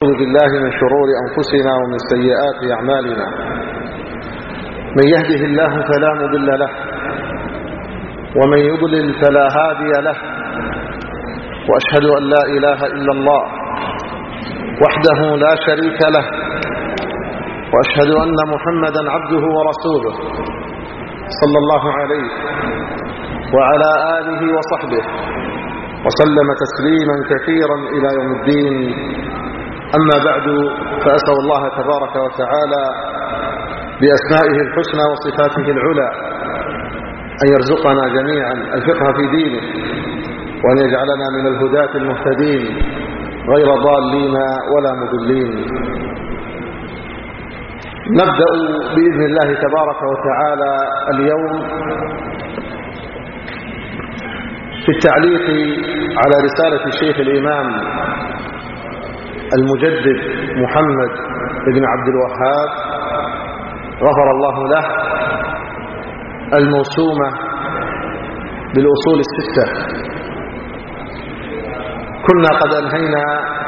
أعوذ بالله من شرور أنفسنا ومن سيئات أعمالنا. من يهده الله فلا مضل له ومن يضلل فلا هادي له، وأشهد أن لا إله إلا الله وحده لا شريك له، وأشهد أن محمدا عبده ورسوله صلى الله عليه وعلى آله وصحبه وسلم تسليما كثيرا إلى يوم الدين. أما بعد، فأسأل الله تبارك وتعالى بأسمائه الحسنى وصفاته العلى أن يرزقنا جميعا الفقه في دينه، وأن يجعلنا من الهداة المهتدين غير ضالين ولا مضلين. نبدأ بإذن الله تبارك وتعالى اليوم في التعليق على رسالة الشيخ الإمام المجدد محمد بن عبد الوهاب غفر الله له، الموسومة بالأصول الستة. كنا قد أنهينا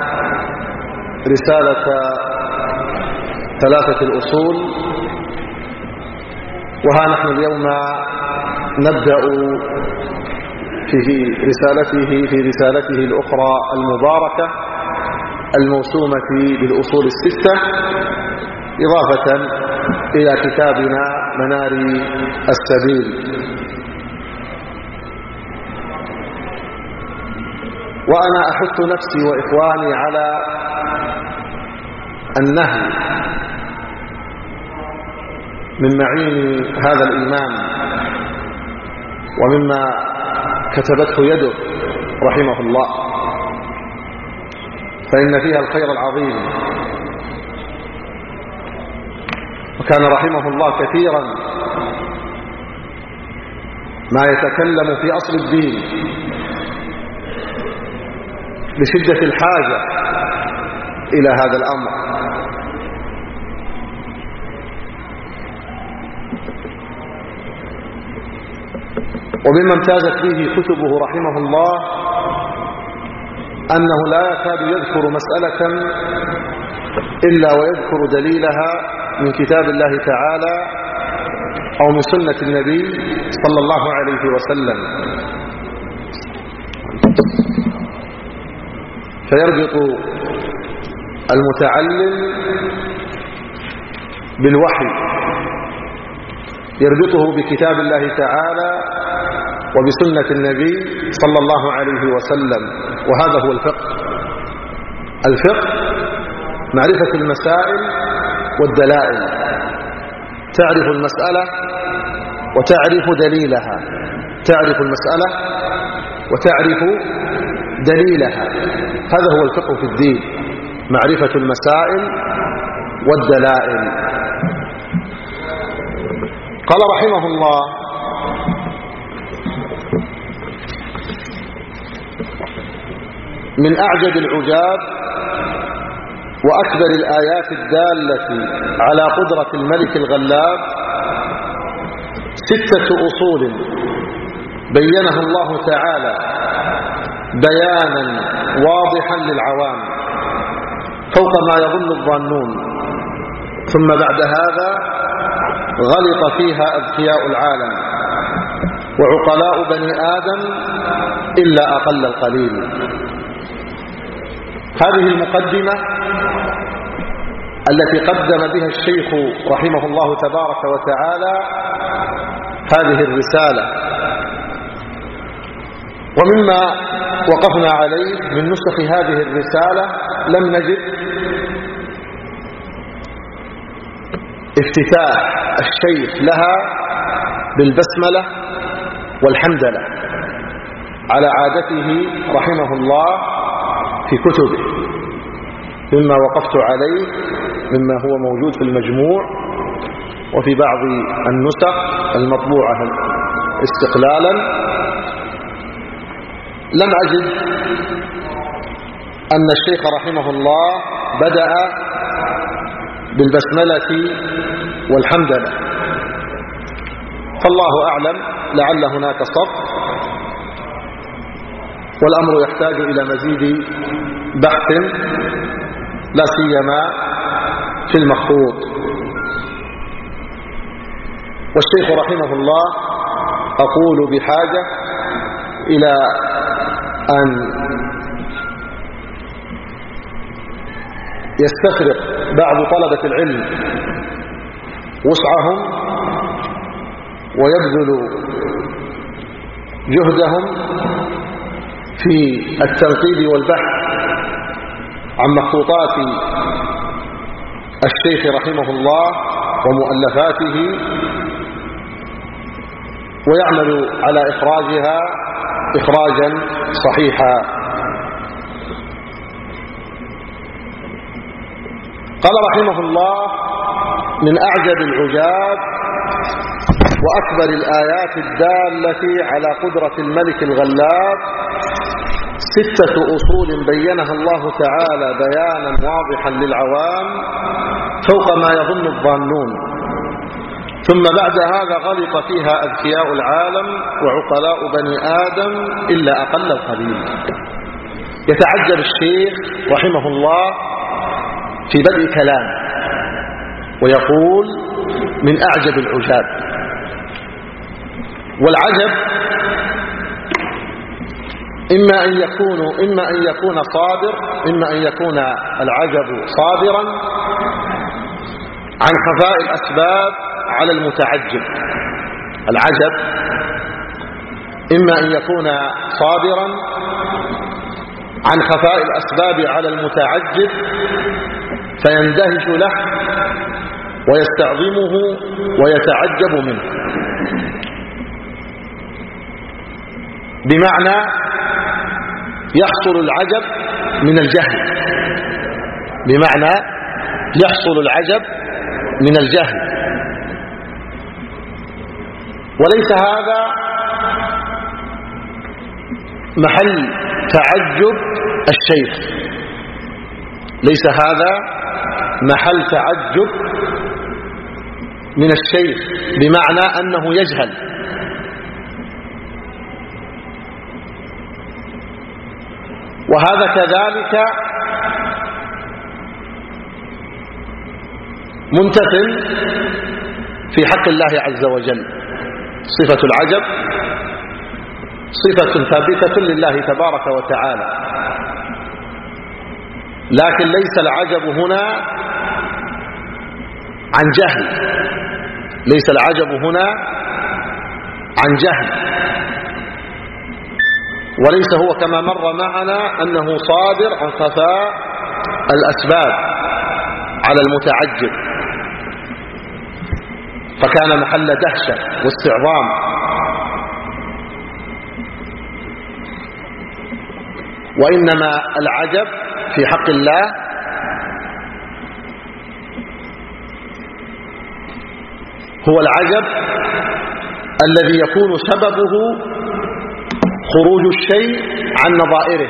رسالة ثلاثة الأصول، وها نحن اليوم نبدأ في رسالته الأخرى المباركة الموسومة بالأصول الستة، إضافة إلى كتابنا منار السبيل. وأنا أحث نفسي وإخواني على النهي من معين هذا الإمام ومما كتبته يده رحمه الله، فإن فيها الخير العظيم. وكان رحمه الله كثيرا ما يتكلم في أصل الدين لشدة الحاجة إلى هذا الأمر. ومما امتازت به كتبه رحمه الله أنه لا يكاد يذكر مسألة إلا ويذكر دليلها من كتاب الله تعالى أو من سنة النبي صلى الله عليه وسلم، فيربط المتعلم بالوحي، يربطه بكتاب الله تعالى وبسنة النبي صلى الله عليه وسلم. وهذا هو الفقه. الفقه معرفة المسائل والدلائل، تعرف المسألة وتعرف دليلها، تعرف المسألة وتعرف دليلها. هذا هو الفقه في الدين، معرفة المسائل والدلائل. قال رحمه الله: من أعجب العجاب وأكبر الآيات الدالة على قدرة الملك الغلاب 6 أصول بينها الله تعالى بيانا واضحا للعوام فوق ما يظن الظانون، ثم بعد هذا غلط فيها أذكياء العالم وعقلاء بني آدم إلا أقل القليل. هذه المقدمة التي قدم بها الشيخ رحمه الله تبارك وتعالى هذه الرسالة، ومما وقفنا عليه من نسخ هذه الرسالة لم نجد افتتاح الشيخ لها بالبسملة والحمدلة على عادته رحمه الله في كتبه، مما وقفت عليه مما هو موجود في المجموع وفي بعض النسخ المطبوعة استقلالا. لم أجد أن الشيخ رحمه الله بدأ بالبسملة والحمدلة، فالله أعلم، لعل هناك صف والأمر يحتاج إلى مزيد بحث لا سيما في المخطوط. والشيخ رحمه الله أقول بحاجة إلى أن يستفرق بعض طلبة العلم وسعهم ويبذلوا جهدهم في التنقيب والبحث عن مخطوطات الشيخ رحمه الله ومؤلفاته، ويعمل على إخراجها إخراجا صحيحا. قال رحمه الله: من أعجب العجاب وأكبر الآيات الدالة على قدرة الملك الغلاب 6 أصول بينها الله تعالى بيانا واضحا للعوام فوق ما يظن الظانون، ثم بعد هذا غلط فيها أذكياء العالم وعقلاء بني آدم إلا أقل القليل. يتعجب الشيخ رحمه الله في بدء كلام ويقول: من أعجب العجاب. والعجب إما أن يكون صادر، إما أن يكون العجب صادرا عن خفاء الأسباب على المتعجب. العجب إما أن يكون صادرا عن خفاء الأسباب على المتعجب فيندهش له ويستعظمه ويتعجب منه، بمعنى يحصل العجب من الجهل، بمعنى يحصل العجب من الجهل. وليس هذا محل تعجب الشيخ، ليس هذا محل تعجب من الشيخ، بمعنى أنه يجهل. وهذا كذلك منتفل في حق الله عز وجل. صفة العجب صفة ثابتة لله تبارك وتعالى، لكن ليس العجب هنا عن جهل، ليس العجب هنا عن جهل، وليس هو كما مر معنا أنه صادر عن خفاء الأسباب على المتعجب، فكان محل دهشة واستعظام. وإنما العجب في حق الله هو العجب الذي يكون سببه خروج الشيء عن نظائره،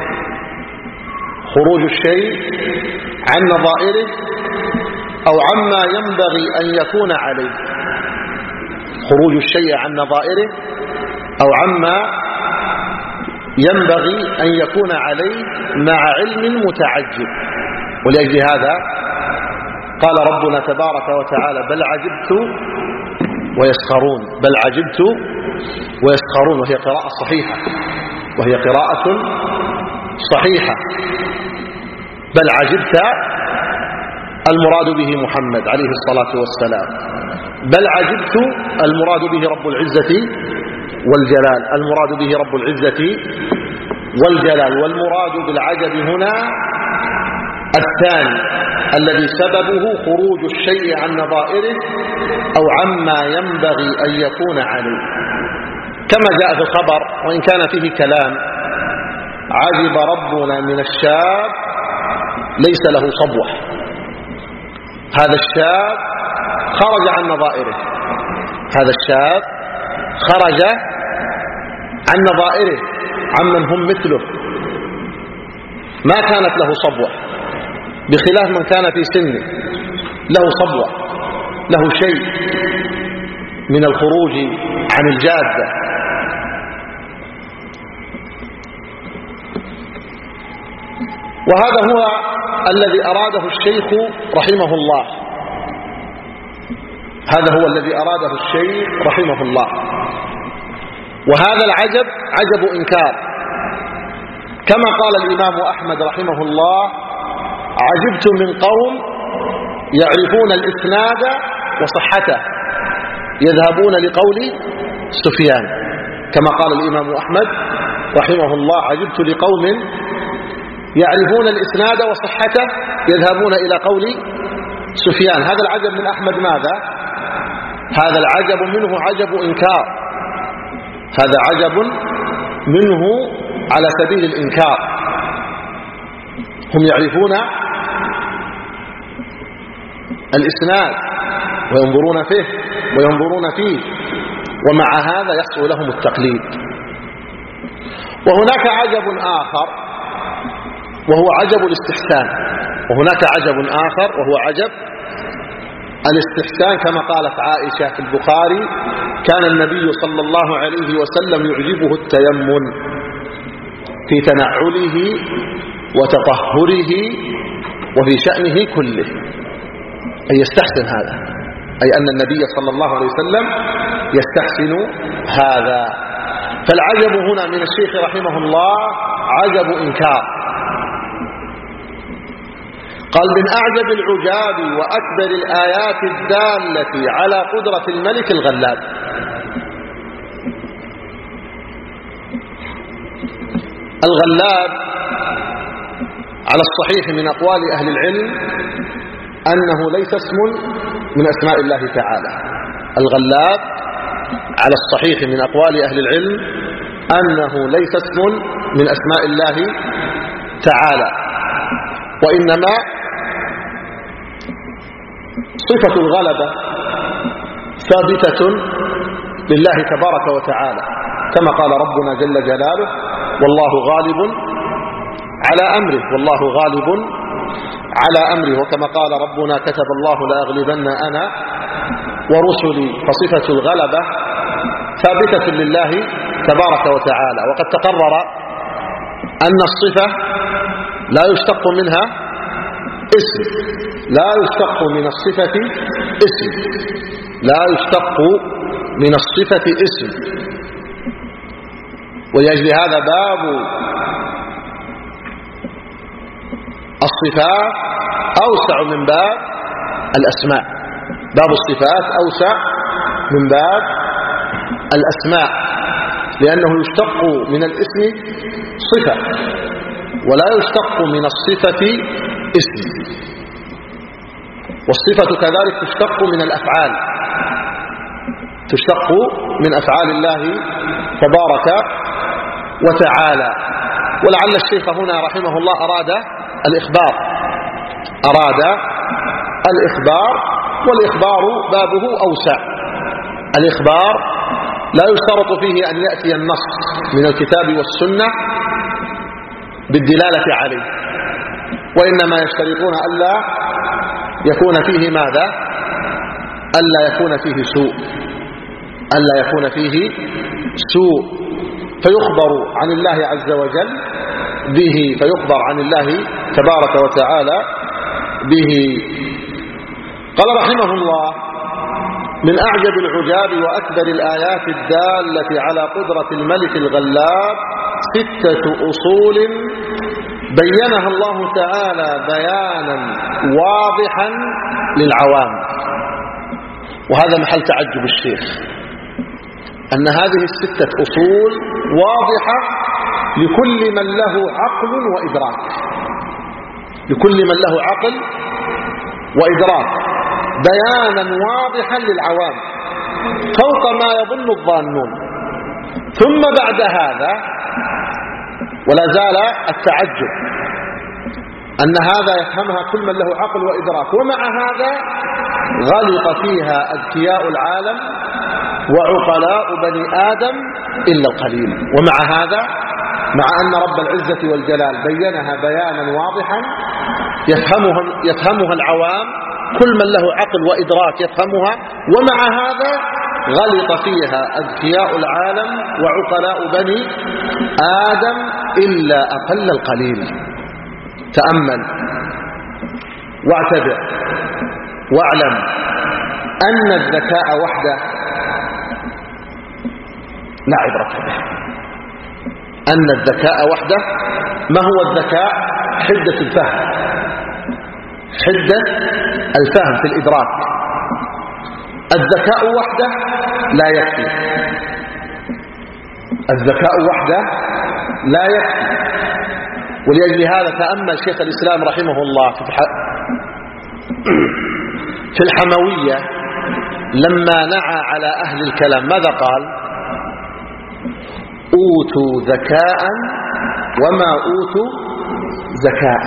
خروج الشيء عن نظائره أو عما ينبغي أن يكون عليه، خروج الشيء عن نظائره أو عما ينبغي أن يكون عليه مع علم المتعجب. ولأجل هذا قال ربنا تبارك وتعالى: بل عجبت ويسخرون، بل عجبت ويسخرون، وهي قراءة صحيحة، وهي قراءة صحيحة. بل عجبت المراد به محمد عليه الصلاة والسلام، بل عجبت المراد به رب العزة والجلال، المراد به رب العزة والجلال. والمراد بالعجب هنا الثاني الذي سببه خروج الشيء عن نظائره أو عما ينبغي أن يكون عليه، كما جاء في الخبر وإن كان فيه كلام: عجب ربنا من الشاب ليس له صبوة. هذا الشاب خرج عن نظائره، هذا الشاب خرج عن نظائره عمن هم مثله، ما كانت له صبوة، بخلاف من كان في سنه له صبوة، له شيء من الخروج عن الجادة. وهذا هو الذي أراده الشيخ رحمه الله، هذا هو الذي أراده الشيخ رحمه الله. وهذا العجب عجب إنكار، كما قال الإمام أحمد رحمه الله: عجبت من قوم يعرفون الإسناد وصحته يذهبون لقول سفيان. كما قال الإمام أحمد رحمه الله: عجبت لقوم يعرفون الإسناد وصحته يذهبون إلى قول سفيان. هذا العجب من أحمد ماذا؟ هذا العجب منه عجب إنكار، هذا عجب منه على سبيل الإنكار. هم يعرفون الإسناد وينظرون فيه ومع هذا يحصل لهم التقليد. وهناك عجب آخر وهو عجب الاستحسان، وهو عجب الاستحسان، كما قالت عائشة في البخاري: كان النبي صلى الله عليه وسلم يعجبه التيمم في تنعله وتطهره وفي شأنه كله. أي يستحسن هذا، أي أن النبي صلى الله عليه وسلم يستحسن هذا. فالعجب هنا من الشيخ رحمه الله عجب إنكار. قال: من أعجب العجاب وأكبر الآيات الدالة على قدرة الملك الغلاب. الغلاب على الصحيح من أقوال أهل العلم أنه ليس اسم من أسماء الله تعالى. الغلاب على الصحيح من أقوال أهل العلم أنه ليس اسم من أسماء الله تعالى، وإنما صفة الغلبة ثابتة لله تبارك وتعالى، كما قال ربنا جل جلاله: والله غالب على أمره، وكما قال ربنا: كتب الله لأغلبن أنا ورسلي. فصفة الغلبة ثابتة لله تبارك وتعالى. وقد تقرر أن الصفة لا يشتق منها اسم، لا يشتق من الصفة اسم. ولأجل هذا باب الصفات أوسع من باب الأسماء. باب الصفات أوسع من باب الأسماء، لأنه يشتق من الاسم صفة ولا يشتق من الصفة اسم. والصفة كذلك تشتق من الأفعال، تشتق من أفعال الله تبارك وتعالى. ولعل الشيخ هنا رحمه الله أراد الإخبار، والإخبار بابه أوسع. الإخبار لا يشترط فيه أن يأتي النص من الكتاب والسنة بالدلالة عليه، وإنما يشترطون ألا يكون فيه ماذا؟ ألا يكون فيه سوء، فيخبر عن الله عز وجل به، فيخبر عن الله تبارك وتعالى به. قال رحمه الله: من أعجب العجاب وأكبر الآيات الدالة على قدرة الملك الغلاب 6 أصول بينها الله تعالى بيانا واضحا للعوام. وهذا محل تعجب الشيخ، أن هذه 6 أصول واضحة لكل من له عقل وإدراك، بيانا واضحا للعوام فوق ما يظن الظانون. ثم بعد هذا ولا زال التعجب أن هذا يفهمها كل من له عقل وإدراك، ومع هذا غلط فيها أذكياء العالم وعقلاء بني آدم إلا القليل. ومع هذا، مع أن رب العزة والجلال بينها بيانا واضحا يفهمها العوام، كل من له عقل وإدراك يفهمها، ومع هذا غلط فيها أذكياء العالم وعقلاء بني آدم إلا أقل القليل. تأمل واعتبر واعلم أن الذكاء وحده لا عبرة به. أن الذكاء وحده، ما هو الذكاء؟ حدة الفهم، حدة الفهم في الإدراك. الذكاء وحده لا يكفي، الذكاء وحده لا يكفي. ولأجل هذا تأمل شيخ الإسلام رحمه الله في الحموية لما نعى على أهل الكلام ماذا قال؟ أوتوا ذكاء وما أوتوا ذكاء.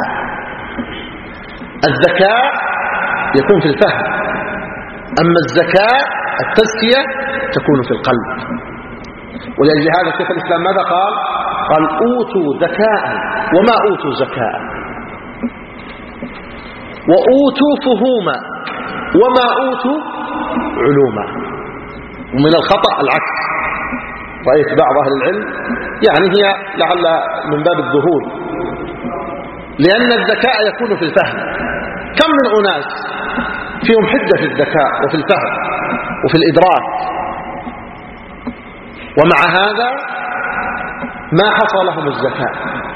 الذكاء يكون في الفهم، أما الذكاء التزكية تكون في القلب. ولأجل هذا شيخ الإسلام ماذا قال؟ قال أوتوا ذكاء وما أوتوا ذكاء، وأوتوا فهوما وما أوتوا علوما. ومن الخطأ العكس، رأيت بعض أهل العلم يعني هي لعل من باب الذهول، لأن الذكاء يكون في الفهم. كم من أناس فيهم حدة في الذكاء وفي الفهم وفي الإدراك، ومع هذا ما حصل لهم الذكاء.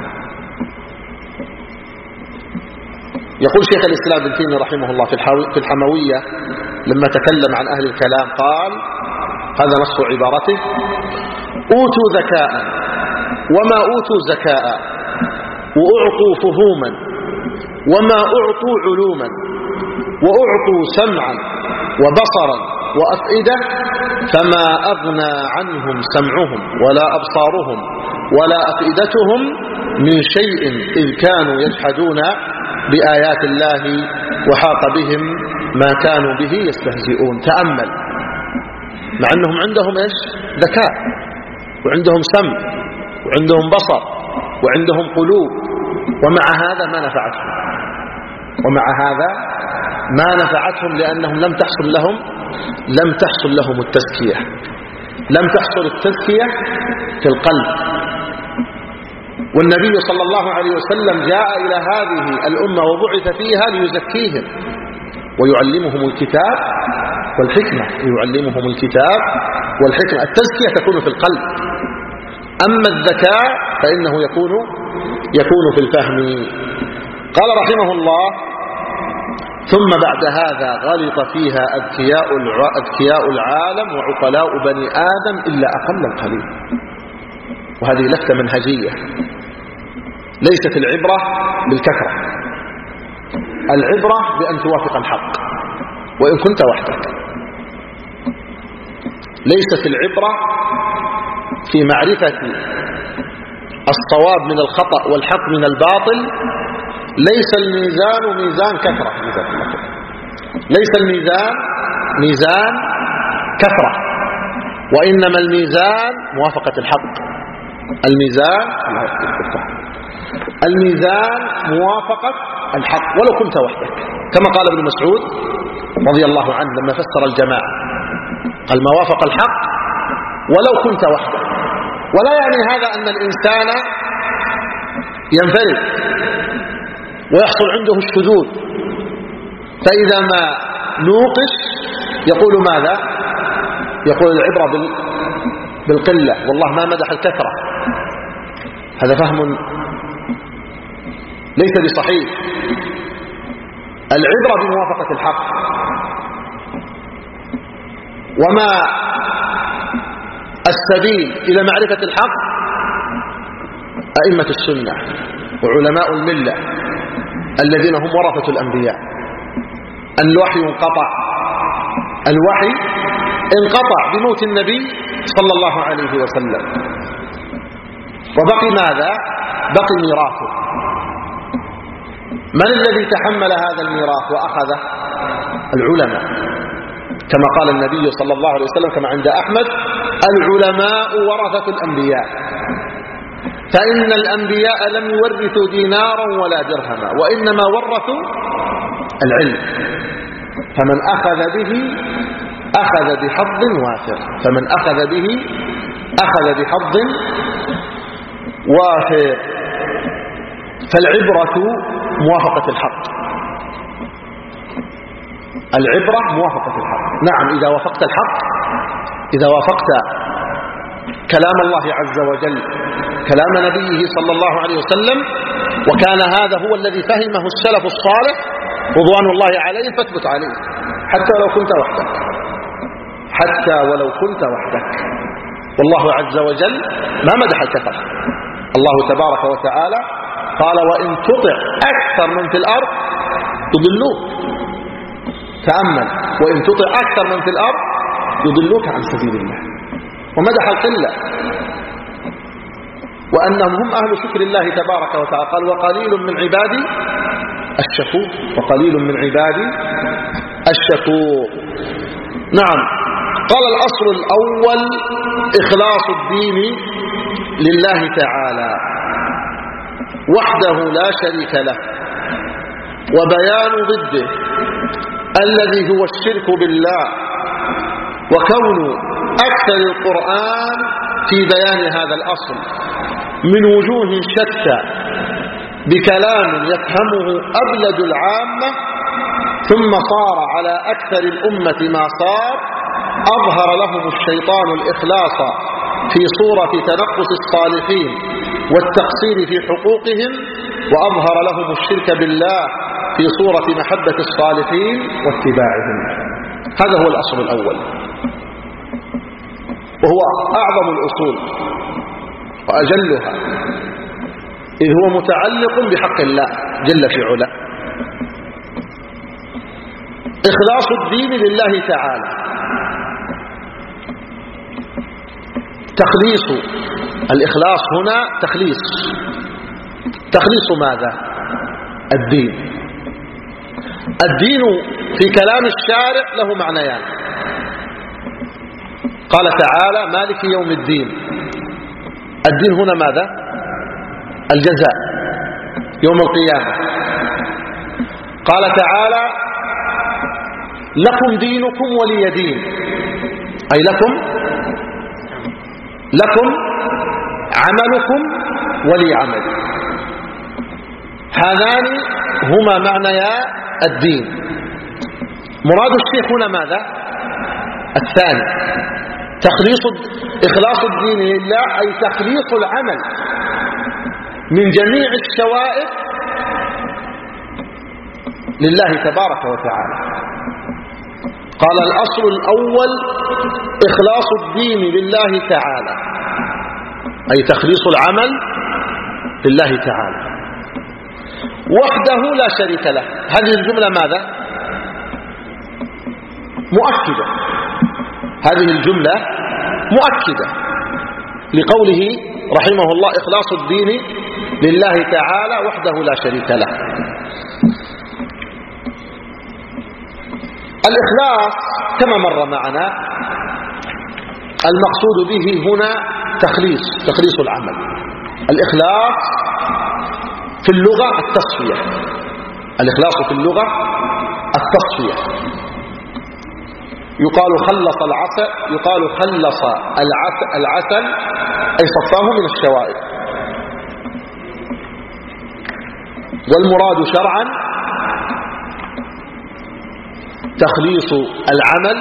يقول شيخ الإسلام ابن تيمية رحمه الله في الحموية لما تكلم عن أهل الكلام قال، هذا نص عبارته: أوتوا ذكاء وما أوتوا ذكاء، وأعطوا فهوما وما أعطوا علوما، وأعطوا سمعا وبصرا وأفئدة، فما أغنى عنهم سمعهم ولا أبصارهم ولا أفئدتهم من شيء إذ كانوا يجحدون بآيات الله وحاق بهم ما كانوا به يستهزئون. تأمل، مع أنهم عندهم إيش؟ ذكاء، وعندهم سمع، وعندهم بصر، وعندهم قلوب، ومع هذا ما نفعتهم، ومع هذا ما نفعتهم، لأنهم لم تحصل لهم التزكية، لم تحصل التزكية في القلب. والنبي صلى الله عليه وسلم جاء إلى هذه الأمة وبعث فيها ليزكيهم ويعلمهم الكتاب والحكمة، يعلمهم الكتاب والحكمة. التزكية تكون في القلب، أما الذكاء فإنه يكون في الفهم. قال رحمه الله: ثم بعد هذا غلط فيها أذكياء العالم وعقلاء بني آدم إلا أقل القليل. وهذه لفتة منهجية، ليست العبرة بالكثرة، العبرة بأن توافق الحق وإن كنت وحدك. ليست العبرة في معرفة الصواب من الخطأ والحق من الباطل. ليس الميزان ميزان كثرة، ليس الميزان ميزان كثرة، وإنما الميزان موافقة الحق. الميزان موافقة الحق ولو كنت وحدك، كما قال ابن مسعود رضي الله عنه لما فسر الجماعة، قال ما وافق الحق ولو كنت وحدك. ولا يعني هذا أن الإنسان ينفرد ويحصل عنده الشذوذ، فإذا ما نوقش يقول ماذا؟ يقول العبرة بالقلة، والله ما مدح الكثرة. هذا فهم ليس بصحيح. العبرة بموافقة الحق. وما السبيل إلى معرفة الحق؟ أئمة السنة وعلماء الملة الذين هم ورثة الأنبياء. الوحي انقطع بموت النبي صلى الله عليه وسلم، وبقي ماذا؟ بقي ميراثه. من الذي تحمل هذا الميراث وأخذه؟ العلماء، كما قال النبي صلى الله عليه وسلم كما عند أحمد: العلماء ورثة الأنبياء، فإن الأنبياء لم يورثوا دينارا ولا درهما، وإنما ورثوا العلم، فمن أخذ به أخذ بحظ وافر، فمن أخذ به أخذ بحظ وافر. فالعبرة موافقة الحق، العبرة موافقة الحق. نعم، إذا وافقت الحق، إذا وافقت كلام الله عز وجل، كلام نبيه صلى الله عليه وسلم، وكان هذا هو الذي فهمه السلف الصالح رضوان الله عليهم، فاثبت عليه حتى ولو كنت وحدك، حتى ولو كنت وحدك. والله عز وجل ما مدح الكفر. الله تبارك وتعالى قال: وإن تطع أكثر من في الأرض يضلوك. تأمل: وإن تطع أكثر من في الأرض يضلوك عن سبيل الله. ومدح القلة، وأنهم هم أهل شكر الله تبارك وتعالى. قال: وقليل من عبادي الشكور، وقليل من عبادي الشكور. نعم. قال: الأصل الأول إخلاص الدين لله تعالى وحده لا شريك له، وبيان ضده الذي هو الشرك بالله، وكون أكثر القرآن في بيان هذا الأصل من وجوه شتى بكلام يفهمه أبلد العامة، ثم صار على أكثر الأمة ما صار، أظهر لهم الشيطان الإخلاص في صورة تنقص الصالحين والتقصير في حقوقهم، وأظهر لهم الشرك بالله في صورة محبة الصالحين واتباعهم. هذا هو الأصل الأول، وهو أعظم الأصول وأجلها، إذ هو متعلق بحق الله جل في علاه. إخلاص الدين لله تعالى، تخليص. الإخلاص هنا تخليص ماذا؟ الدين. الدين في كلام الشارع له معنيان. قال تعالى: مالك يوم الدين. الدين هنا ماذا؟ الجزاء يوم القيامة. قال تعالى: لكم دينكم ولي دين، أي لكم عملكم ولي عمل. هذان هما معنيا الدين. مراد الشيخ هنا ماذا؟ الثاني، إخلاص الدين لله، أي تخليص العمل من جميع الشوائب لله تبارك وتعالى. قال: الأصل الأول إخلاص الدين لله تعالى، أي تخليص العمل لله تعالى وحده لا شريك له. هذه الجملة ماذا؟ مؤكدة. هذه الجملة مؤكدة لقوله رحمه الله: إخلاص الدين لله تعالى وحده لا شريك له. الإخلاص كما مر معنا المقصود به هنا تخليص العمل. الإخلاص في اللغة التصفية. الإخلاص في اللغة التصفية. يقال خلص العسل، أي صفاه من الشوائب. والمراد شرعا تخليص العمل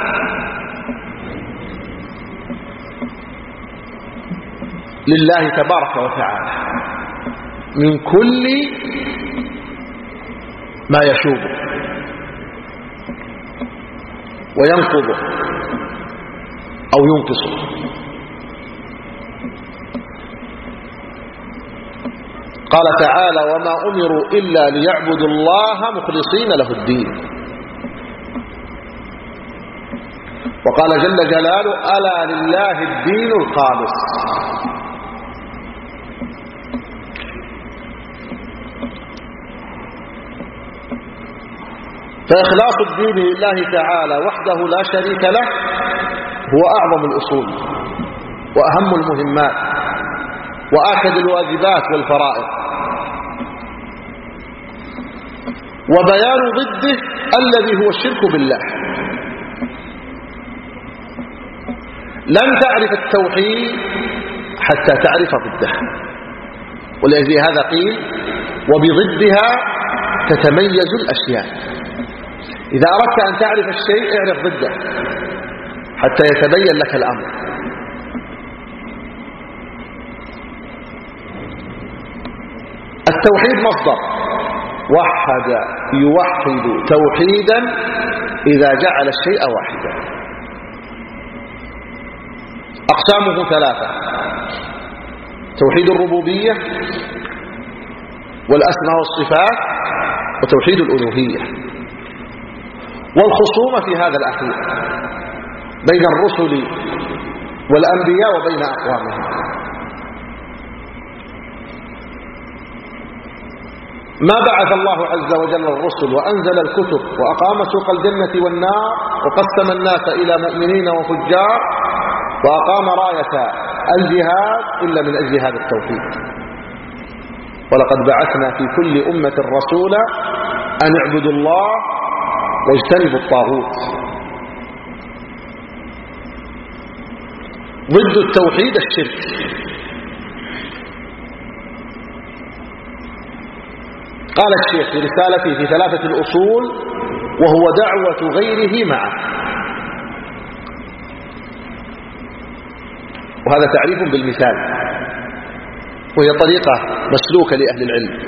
لله تبارك وتعالى من كل ما يشوبه وينقضه أو ينقصه. قال تعالى: وما أمروا إلا ليعبدوا الله مخلصين له الدين. وقال جل جلاله: ألا لله الدين الخالص. فإخلاص الدين لله تعالى وحده لا شريك له هو أعظم الأصول وأهم المهمات وآكد الواجبات والفرائض، وبيان ضده الذي هو الشرك بالله. لن تعرف التوحيد حتى تعرف ضده، ولأجل هذا قيل: وبضدها تتميز الأشياء. إذا أردت أن تعرف الشيء اعرف ضده حتى يتبين لك الأمر. التوحيد مصدر وحد يوحد توحيدا إذا جعل الشيء واحدا. أقسامه ثلاثة: توحيد الربوبية والأسماء والصفات وتوحيد الألوهية. والخصومة في هذا الأخير بين الرسل والأنبياء وبين أقوامهم. ما بعث الله عز وجل الرسل وأنزل الكتب وأقام سوق الجنة والنار وقسم الناس إلى مؤمنين وفجار وأقام راية الجهاد إلا من أجل هذا التوحيد. ولقد بعثنا في كل أمة رسولا أن اعبدوا الله واجتنبوا الطاغوت. ضد التوحيد الشرك. قال الشيخ في رسالته في 3 الأصول: وهو دعوة غيره معه. وهذا تعريف بالمثال، وهي طريقة مسلوكة لأهل العلم.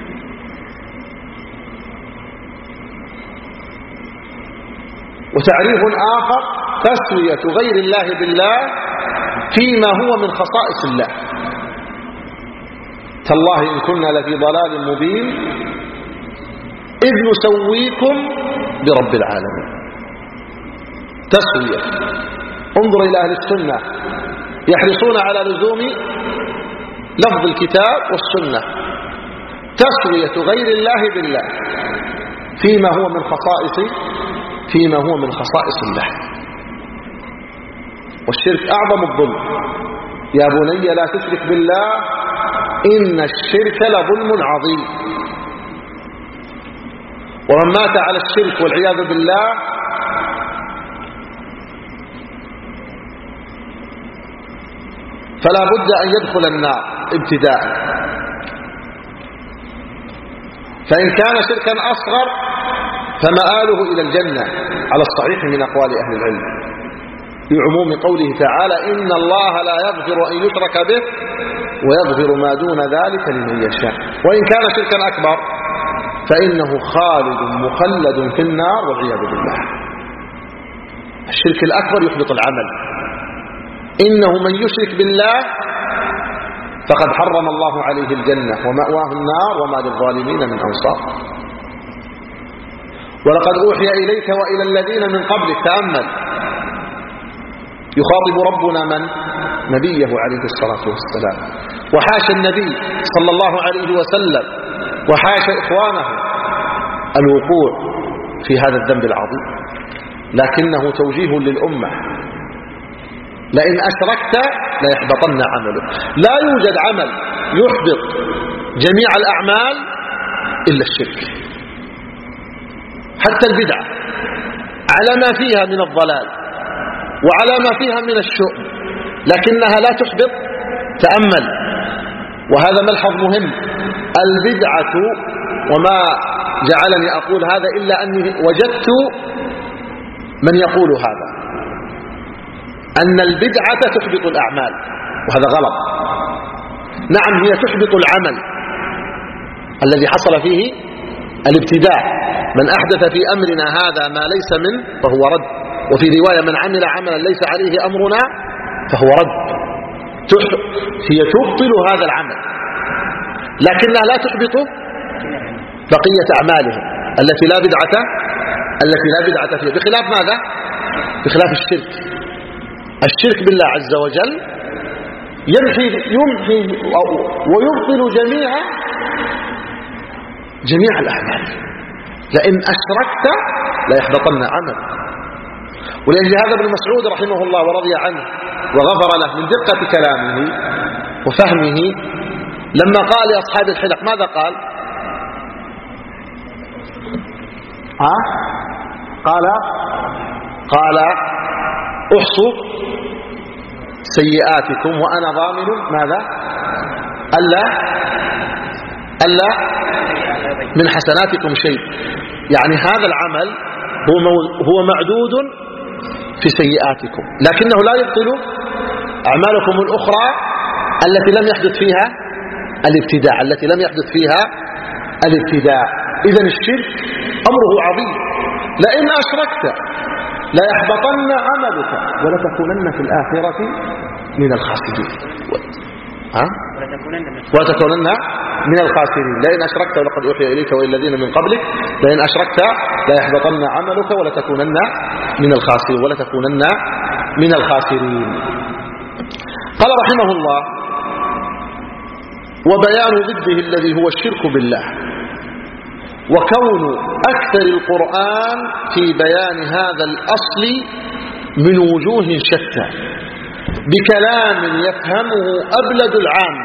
وتعريف آخر: تسوية غير الله بالله فيما هو من خصائص الله. تالله إن كنا لفي ضلال مبين إذ نسويكم برب العالمين. تسوية. انظر إلى أهل السنة يحرصون على لزوم لفظ الكتاب والسنة. تسوية غير الله بالله فيما هو من خصائص الله. والشرك أعظم الظلم. يا بني لا تشرك بالله إن الشرك لظلم عظيم. ومن مات على الشرك والعياذ بالله فلا بد أن يدخل النار ابتداء. فإن كان شركا أصغر فمآله إلى الجنة على الصحيح من أقوال أهل العلم، بعموم قوله تعالى: إن الله لا يغفر أن يشرك به ويغفر ما دون ذلك لمن يشاء. وإن كان شركا أكبر فإنه خالد مخلد في النار والعياذ بالله. الشرك الأكبر يحبط العمل. إنه من يشرك بالله فقد حرم الله عليه الجنة ومأواه النار وما للظالمين من أنصار. ولقد أوحي إليك وإلى الذين من قبلك. تأمل، يخاطب ربنا من؟ نبيه عليه الصلاة والسلام. وحاشا النبي صلى الله عليه وسلم وحاشا إخوانه الوقوع في هذا الذنب العظيم، لكنه توجيه للأمة: لئن أشركت ليحبطن عملك. لا يوجد عمل يحبط جميع الأعمال إلا الشرك. حتى البدعة على ما فيها من الضلال وعلى ما فيها من الشؤم، لكنها لا تحبط. تأمل، وهذا ملحظ مهم: البدعة، وما جعلني أقول هذا إلا أني وجدت من يقول هذا، أن البدعة تحبط الأعمال، وهذا غلط. نعم، هي تحبط العمل الذي حصل فيه الابتداع. من أحدث في أمرنا هذا ما ليس منه فهو رد. وفي رواية: من عمل عملا ليس عليه أمرنا فهو رد. هي تبطل هذا العمل، لكنها لا تحبط بقية أعمالهم التي لا بدعة فيها. بخلاف ماذا؟ بخلاف الشرك. الشرك بالله عز وجل يمحي ويبطل جميع الأعمال. لئن أشركت ليحبطن عملك. ولأجل هذا ابن مسعود رحمه الله ورضي عنه وغفر له من دقة كلامه وفهمه لما قال لأصحاب الحلق ماذا قال؟ قال: احصوا سيئاتكم وأنا ضامن ماذا؟ ألا من حسناتكم شيء. يعني هذا العمل هو معدود في سيئاتكم، لكنه لا يبطل أعمالكم الأخرى التي لم يحدث فيها الابتداع، إذن الشرك أمره عظيم. لئن أشركت لا يحبطن عملك ولتكونن في الآخرة من الخاسرين. ولتكونن من الخاسرين. لئن أشركت ولقد أوحي إليك وإلى الذين من قبلك لئن أشركت لا يحبطن عملك ولتكونن من الخاسرين. قال رحمه الله: وبيان ضده الذي هو الشرك بالله، وكون أكثر القرآن في بيان هذا الأصل من وجوه شتى بكلام يفهمه أبلد العامة.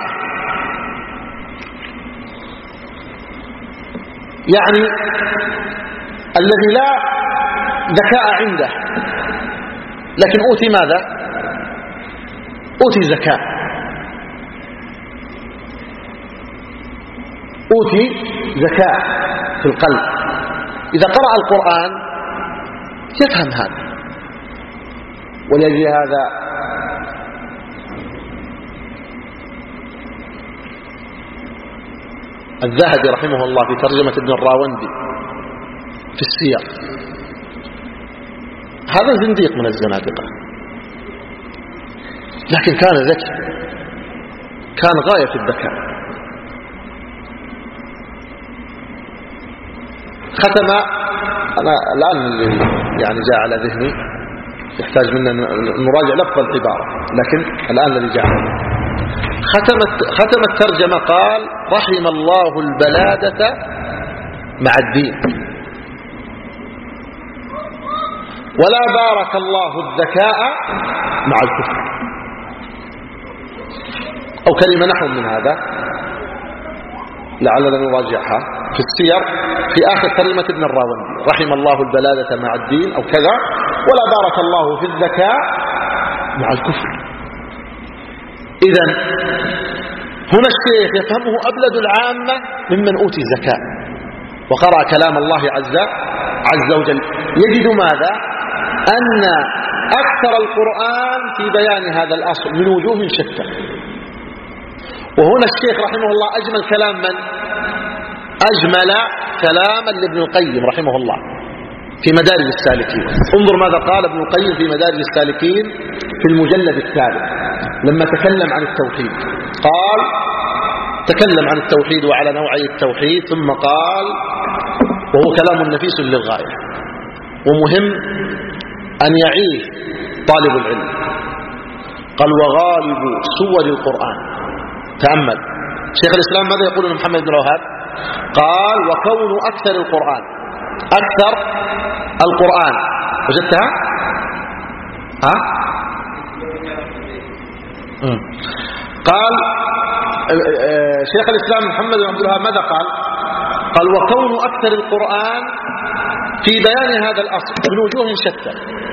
يعني الذي لا ذكاء عنده لكن أوتي ماذا؟ أوتي ذكاء، أوتي ذكاء في القلب، إذا قرأ القرآن يفهم هذا. ولأجل هذا الذهبي رحمه الله في ترجمة ابن الراوندي في السير، هذا زنديق من الزنادقة، لكن كان ذكي، كان غاية في الذكاء. ختم، أنا الآن يعني جاء على ذهني، يحتاج منا نراجع لفظ العبارة، لكن الآن الذي جاء ختم الترجمة قال: رحم الله البلادة مع الدين، ولا بارك الله الذكاء مع الكفر، أو كلمة نحو من هذا، لعلنا نراجعها في السير في آخر ترجمة ابن الراوندي: رحم الله البلادة مع الدين أو كذا، ولا بارك الله في الذكاء مع الكفر. إذن هنا الشيخ يفهمه أبلد العامة ممن أوتي الذكاء وقرأ كلام الله عز وجل، يجد ماذا؟ أن أكثر القرآن في بيان هذا الأصل من وجوه شتى. وهنا الشيخ رحمه الله أجمل كلام من؟ أجمل كلاما لابن القيم رحمه الله في مدارج السالكين. انظر ماذا قال ابن القيم في مدارج السالكين في المجلد الثالث لما تكلم عن التوحيد. قال: تكلم عن التوحيد وعلى نوعي التوحيد، ثم قال، وهو كلام نفيس للغاية ومهم أن يعيه طالب العلم، قال: وغالب سور القرآن. تأمل شيخ الإسلام ماذا يقول محمد بن الوهاب؟ قال: وكون أكثر القرآن، أكثر القرآن، وجدتها؟ قال شيخ الإسلام محمد بن عبد الوهاب ماذا قال؟ قال: وكون أكثر القرآن في بيان هذا الأصل من وجوه شتى.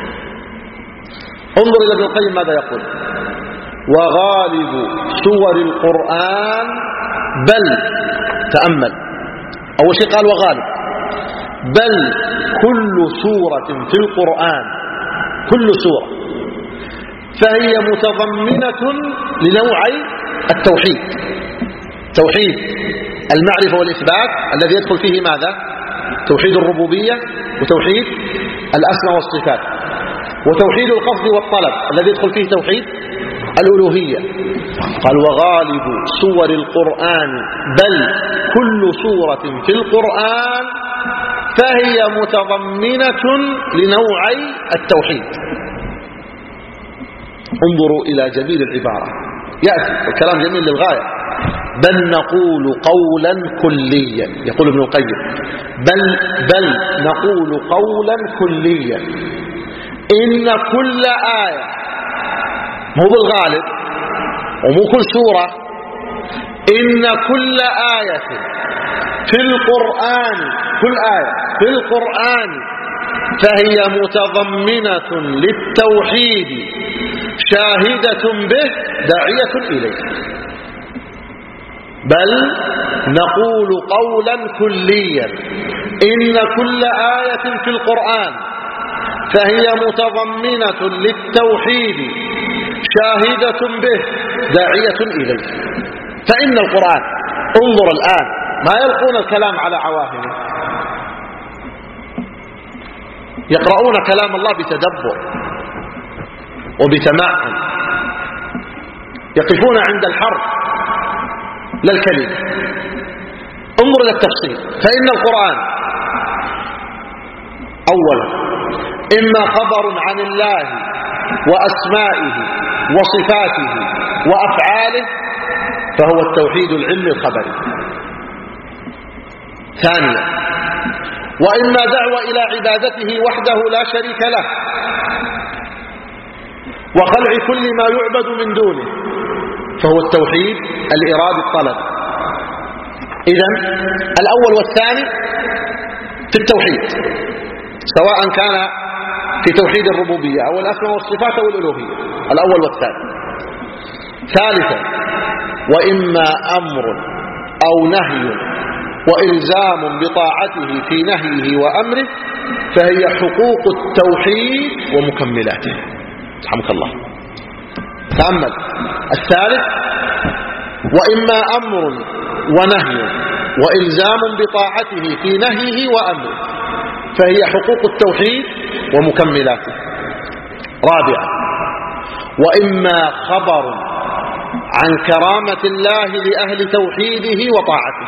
انظر إلى ابن القيم ماذا يقول: وغالب سور القرآن، بل، تأمل أول شيء قال وغالب، بل كل سورة في القرآن، كل سورة، فهي متضمنة لنوعي التوحيد: توحيد المعرفة والإثبات الذي يدخل فيه ماذا؟ توحيد الربوبية، وتوحيد الأسماء والصفات، وتوحيد القصد والطلب الذي يدخل فيه توحيد الألوهية. قال: وغالب سور القرآن، بل كل سورة في القرآن، فهي متضمنة لنوعي التوحيد. انظروا إلى جميل العبارة، يأتي الكلام جميل للغاية: بل نقول قولا كليا، يقول ابن القيم: بل نقول قولا كليا إن كل آية، مو بالغالب ومو كل سورة، إن كل آية في القرآن، كل آية في القرآن فهي متضمنة للتوحيد شاهدة به داعية إليه. بل نقول قولا كليا إن كل آية في القرآن فهي متضمنة للتوحيد شاهدة به داعية إليه. فإن القرآن، انظر الآن، ما يلقون الكلام على عواهنه، يقرؤون كلام الله بتدبر وبتمعن، يقفون عند الحرف لا الكلمة. انظر إلى التفصيل. فإن القرآن أولا إما خبر عن الله وأسمائه وصفاته وأفعاله فهو التوحيد العلمي الخبري. ثانيا وإما دعوة إلى عبادته وحده لا شريك له وخلع كل ما يعبد من دونه فهو التوحيد الإرادة الطلب. إذن الأول والثاني في التوحيد، سواء كان في توحيد الربوبية أو الأسماء والصفات أو الألوهية، الأول والثاني. ثالثا وإما أمر أو نهي وإلزام بطاعته في نهيه وأمره فهي حقوق التوحيد ومكملاته. رحمك الله. تأمل الثالث وإما أمر ونهي وإلزام بطاعته في نهيه وأمره فهي حقوق التوحيد ومكملاته. رابعا وإما خبر عن كرامة الله لأهل توحيده وطاعته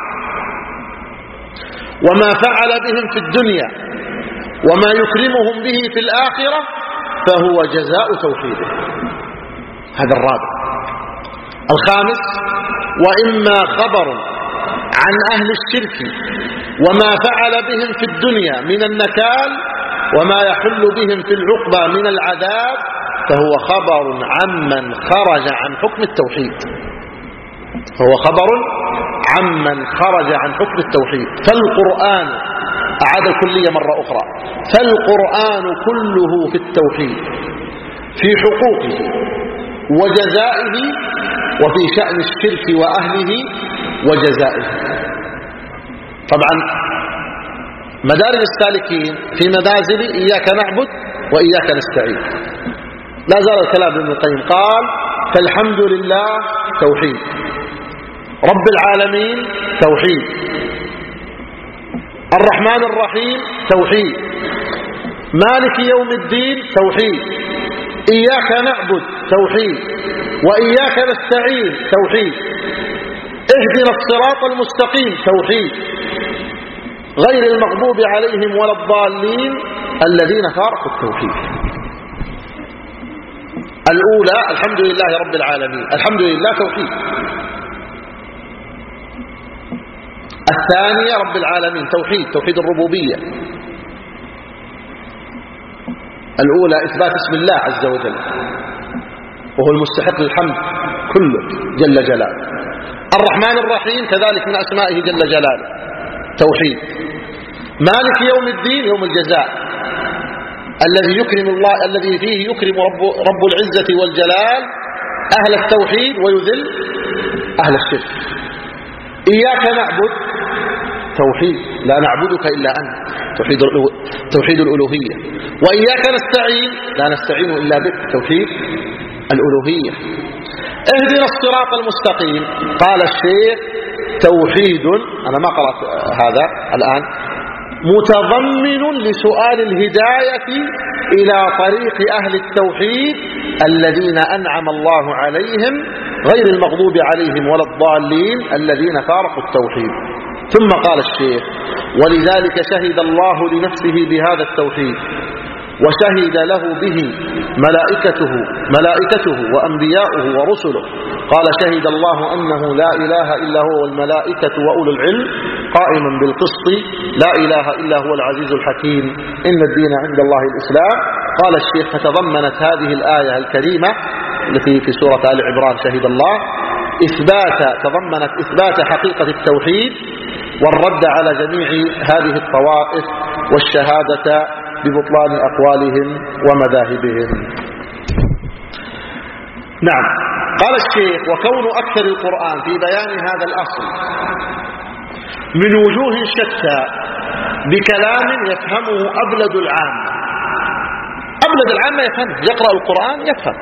وما فعل بهم في الدنيا وما يكرمهم به في الآخرة فهو جزاء توحيده. هذا الرابع. الخامس وإما خبر عن أهل الشرك وما فعل بهم في الدنيا من النكال وما يحل بهم في العقبى من العذاب فهو خبر عمن خرج عن حكم التوحيد. فهو خبر عمن خرج عن حكم التوحيد. فالقرآن، أعاد الكلية مرة أخرى، فالقرآن كله في التوحيد في حقوقه وجزائه وفي شأن الشرك وأهله وجزائه. طبعا مدارج السالكين في منازل إياك نعبد وإياك نستعين. لا زال الكلام ابن القيم قال فالحمد لله توحيد، رب العالمين توحيد، الرحمن الرحيم توحيد، مالك يوم الدين توحيد، إياك نعبد توحيد وإياك نستعين توحيد، اهدنا الصراط المستقيم توحيد، غير المغضوب عليهم ولا الضالين الذين فارقوا التوحيد. الأولى الحمد لله رب العالمين، الحمد لله توحيد. الثانية رب العالمين توحيد، توحيد الربوبية. الأولى إثبات اسم الله عز وجل وهو المستحق للحمد كله جل جلاله. الرحمن الرحيم كذلك من أسمائه جل جلاله توحيد. مالك يوم الدين يوم الجزاء الذي يكرم الله، الذي فيه يكرم رب العزة والجلال أهل التوحيد ويذل أهل الشرك. إياك نعبد توحيد، لا نعبدك إلا أنت توحيد الألوهية. وإياك نستعين، لا نستعين إلا بك توحيد الألوهية. اهدنا الصراط المستقيم قال الشيخ توحيد، أنا ما قرأت هذا الآن، متضمن لسؤال الهداية إلى طريق أهل التوحيد الذين أنعم الله عليهم غير المغضوب عليهم ولا الضالين الذين فارقوا التوحيد. ثم قال الشيخ ولذلك شهد الله لنفسه بهذا التوحيد وشهد له به ملائكته وأنبياؤه ورسله. قال شهد الله أنه لا إله إلا هو والملائكة وأولو العلم قائما بالقسط لا إله إلا هو العزيز الحكيم إن الدين عند الله الإسلام. قال الشيخ فتضمنت هذه الآية الكريمة التي في سورة آل عمران شهد الله تضمنت إثبات حقيقة التوحيد والرد على جميع هذه الطوائف والشهادة ببطلان أقوالهم ومذاهبهم. نعم. قال الشيخ وكون أكثر القرآن في بيان هذا الأصل من وجوه شتى بكلام يفهمه أبلد العامة. أبلد العامة يفهمه، يقرأ القرآن يفهم.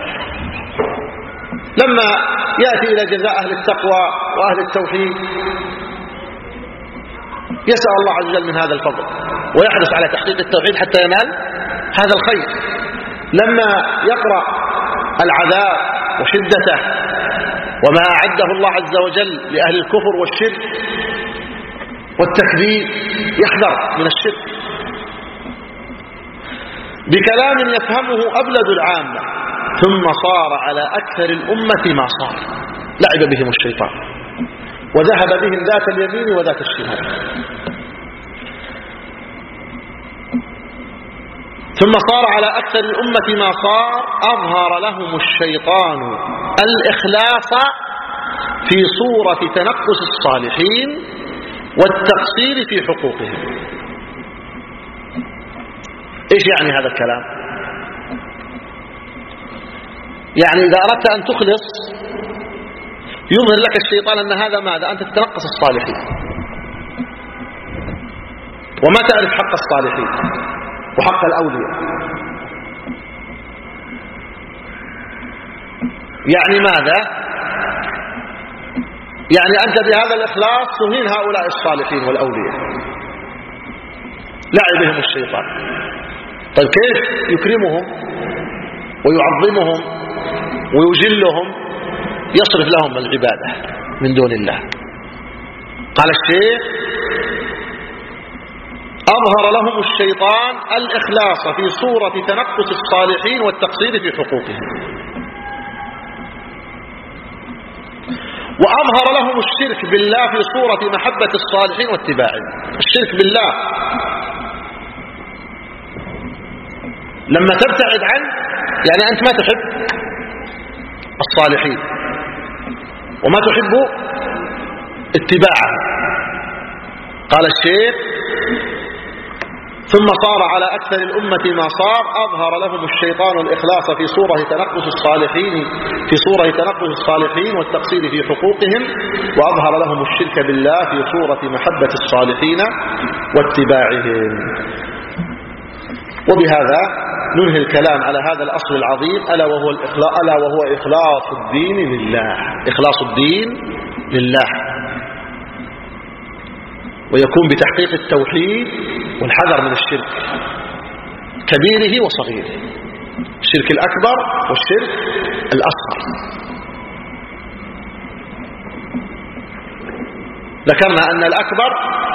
لما يأتي إلى جزاء أهل التقوى وأهل التوحيد يسأل الله عز وجل من هذا الفضل ويحرص على تحقيق التوحيد حتى ينال هذا الخير. لما يقرأ العذاب وشدته وما أعده الله عز وجل لأهل الكفر والشرك والتكذيب يحذر من الشرك. بكلام يفهمه أبلد العامة، ثم صار على أكثر الأمة ما صار، لعب بهم الشيطان وذهب بهم ذات اليمين وذات الشمال. ثم صار على أكثر الأمة ما صار، أظهر لهم الشيطان الإخلاص في صورة تنقص الصالحين والتقصير في حقوقهم. إيش يعني هذا الكلام؟ يعني إذا أردت أن تخلص يظهر لك الشيطان أن هذا ماذا؟ أنت تتنقص الصالحين وما تعرف حق الصالحين وحق الأولياء. يعني ماذا؟ يعني أنت بهذا الإخلاص تهين هؤلاء الصالحين والأولياء، لعب بهم الشيطان. طيب كيف يكرمهم ويعظمهم ويجلهم؟ يصرف لهم العبادة من دون الله. قال الشيخ: أظهر لهم الشيطان الإخلاص في صورة تنقص الصالحين والتقصير في حقوقهم، وأظهر لهم الشرك بالله في صورة محبة الصالحين واتباعهم. الشرك بالله لما تبتعد عنه يعني أنت ما تحب الصالحين وما تحب اتباعه. قال الشيخ: ثم صار على أكثر الأمة ما صار، أظهر لهم الشيطان الإخلاص في صورة تنقص الصالحين والتقصير في حقوقهم، وأظهر لهم الشرك بالله في صورة محبة الصالحين واتباعهم. وبهذا ننهي الكلام على هذا الأصل العظيم، ألا وهو إخلاص الدين لله. إخلاص الدين لله، ويكون بتحقيق التوحيد والحذر من الشرك كبيره وصغيره، الشرك الأكبر والشرك الأصغر. ذكرنا أن الأكبر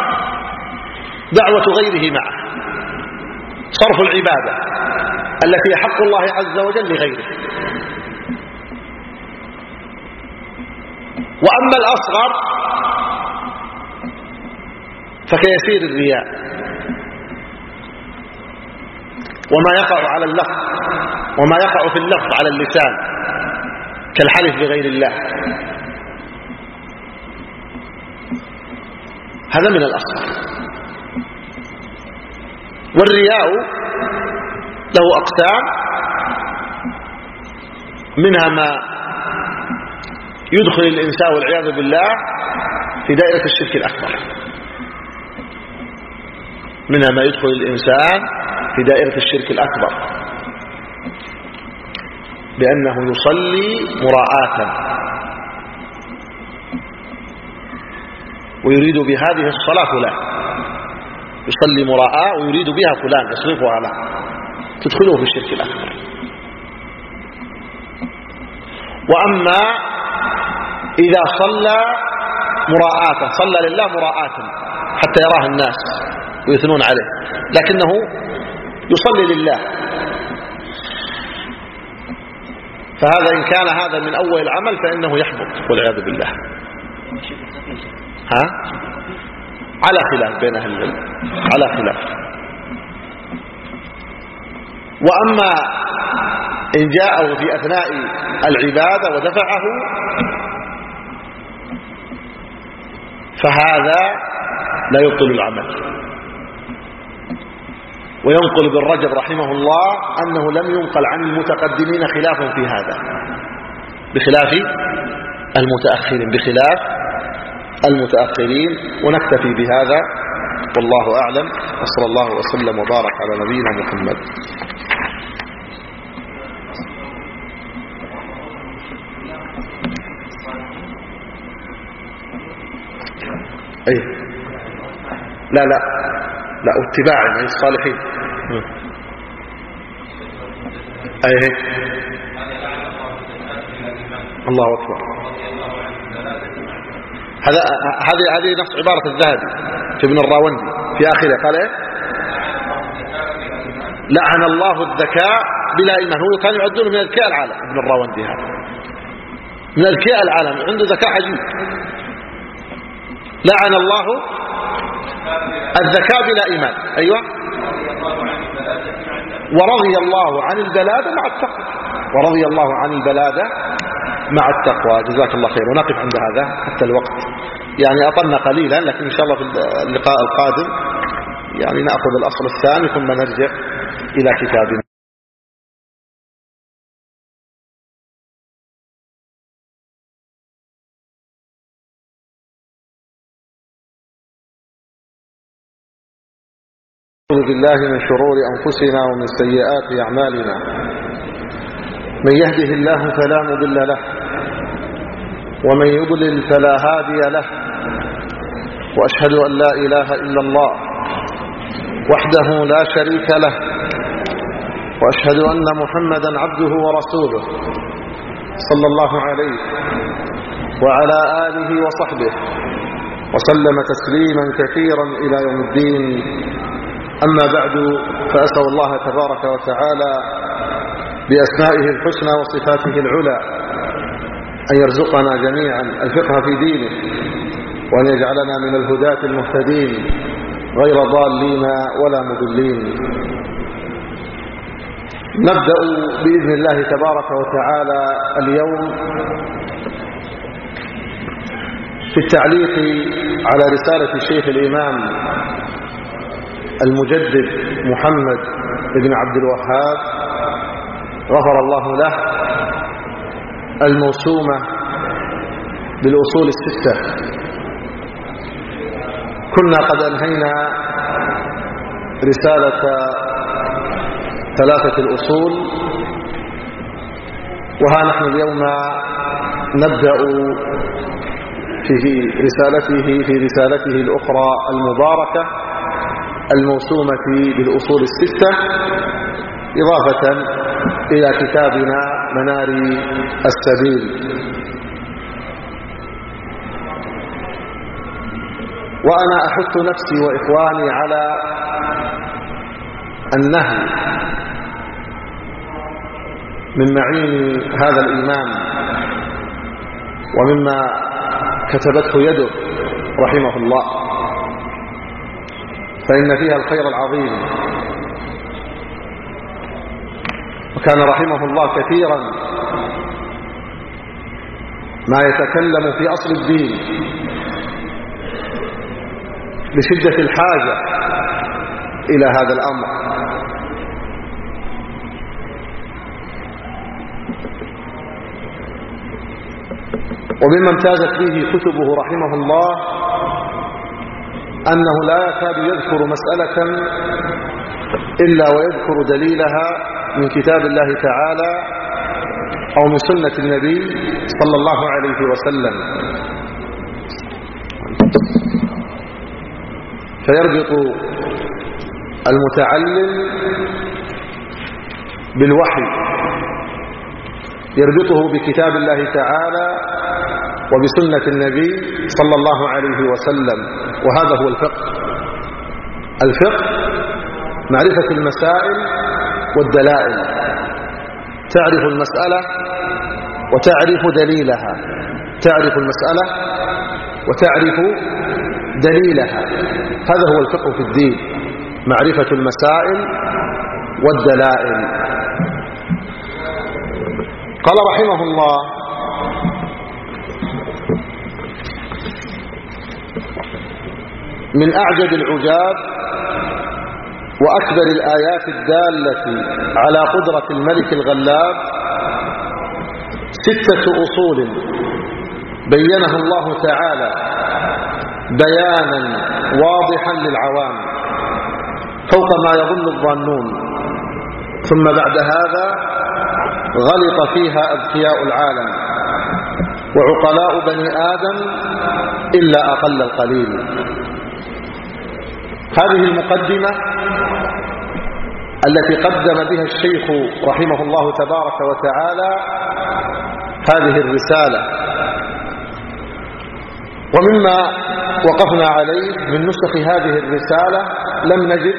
دعوة غيره معه، صرف العبادة التي حق الله عز وجل لغيره. وأما الأصغر فكيسير الرياء وما يقع على اللفظ وما يقع في اللفظ على اللسان كالحلف بغير الله، هذا من الأصغر. والرياء له أقسام، منها ما يدخل الإنسان والعياذ بالله في دائرة الشرك الأكبر، منها ما يدخل الإنسان في دائرة الشرك الأكبر بأنه يصلي مراءة ويريد بهذه الصلاة فلان، يصلي مراءة ويريد بها فلان يصرفها له، تدخله في الشرك الأكبر. وأما إذا صلى مراءة، صلى لله مراءة حتى يراه الناس ويثنون عليه، لكنه يصلي لله، فهذا إن كان هذا من أول العمل فإنه يحبط والعياذ بالله. على خلاف بين أهل العلم، على خلاف. وأما إن جاءه في أثناء العبادة ودفعه فهذا لا يبطل العمل. وينقل ابن رجب رحمه الله أنه لم ينقل عن المتقدمين خلاف في هذا بخلاف المتأخرين، ونكتفي بهذا والله أعلم، وصلى الله وسلم وبارك على نبينا محمد. أي لا لا لا، اتباعهم أي الصالحين. أي الله أكبر. هذه نفس عبارة الذهبي في ابن الراوندي في آخره قال إيه؟ لعن الله الذكاء بلا إيمان. هو كان يعدونه من أذكياء العالم ابن الراوندي، هذا من أذكياء العالم، عنده ذكاء عجيب. لعن الله الذكاء بلا إيمان. أيوة. ورضي الله عن البلادة مع التقوى. ورضي الله عن البلادة مع التقوى. جزاك الله خير. ونقف عند هذا حتى الوقت يعني أطلنا قليلا، لكن إن شاء الله في اللقاء القادم يعني نأخذ الأصل الثاني ثم نرجع إلى كتابنا. أعوذ بالله من شرور أنفسنا ومن سيئات أعمالنا. من يهده الله فلا مضل له، ومن يضلل فلا هادي له، وأشهد أن لا إله إلا الله وحده لا شريك له، وأشهد أن محمدا عبده ورسوله صلى الله عليه وعلى آله وصحبه وسلم تسليما كثيرا إلى يوم الدين. أما بعد، فأسأل الله تبارك وتعالى بأسمائه الحسنى وصفاته العلى أن يرزقنا جميعا الفقه في دينه، وأن يجعلنا من الهداة المهتدين غير ضالين ولا مضلين. نبدأ بإذن الله تبارك وتعالى اليوم في التعليق على رسالة شيخ الإمام المجدد محمد بن عبد الوهاب غفر الله له، الموسومة بالأصول الستة. كنا قد أنهينا رسالة ثلاثة الأصول، وها نحن اليوم نبدأ في رسالته الأخرى المباركة الموسومة بالأصول الستة، إضافة إلى كتابنا منار السبيل. وأنا أحث نفسي وإخواني على النهي من معين هذا الإمام ومما كتبته يده رحمه الله، فإن فيها الخير العظيم. وكان رحمه الله كثيرا ما يتكلم في أصل الدين لشدة الحاجة إلى هذا الأمر. ومما امتازت به كتبه رحمه الله أنه لا يكاد يذكر مسألة إلا ويذكر دليلها من كتاب الله تعالى أو من سنة النبي صلى الله عليه وسلم، فيربط المتعلم بالوحي، يربطه بكتاب الله تعالى وبسنة النبي صلى الله عليه وسلم. وهذا هو الفقه. الفقه معرفة المسائل والدلائل، تعرف المسألة وتعرف دليلها، تعرف المسألة وتعرف دليلها. هذا هو الفقه في الدين، معرفة المسائل والدلائل. قال رحمه الله: من أعجب العجاب وأكبر الآيات الدالة على قدرة الملك الغلاب 6 أصول بينها الله تعالى بيانا واضحا للعوام فوق ما يظن الظانون، ثم بعد هذا غلط فيها أذكياء العالم وعقلاء بني آدم إلا أقل القليل. هذه المقدمة التي قدم بها الشيخ رحمه الله تبارك وتعالى هذه الرسالة، ومما وقفنا عليه من نسخ هذه الرسالة لم نجد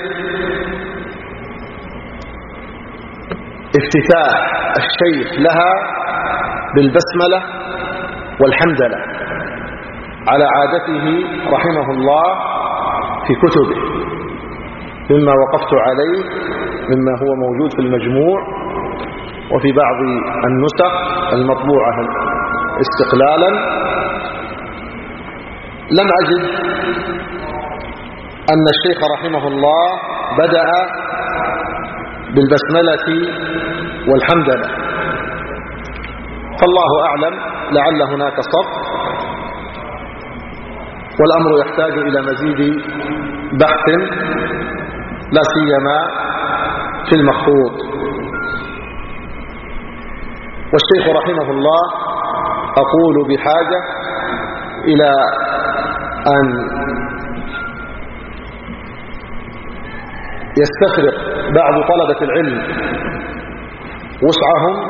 افتتاح الشيخ لها بالبسملة والحمدلة على عادته رحمه الله في كتبه، مما وقفت عليه مما هو موجود في المجموع وفي بعض النسخ المطبوعة استقلالا. لم أجد أن الشيخ رحمه الله بدأ بالبسملة والحمدلة، فالله أعلم، لعل هناك صف، والأمر يحتاج إلى مزيد بحث لا سيما في المخطوط. والشيخ رحمه الله أقول بحاجة إلى أن يستفرق بعض طلبة العلم وسعهم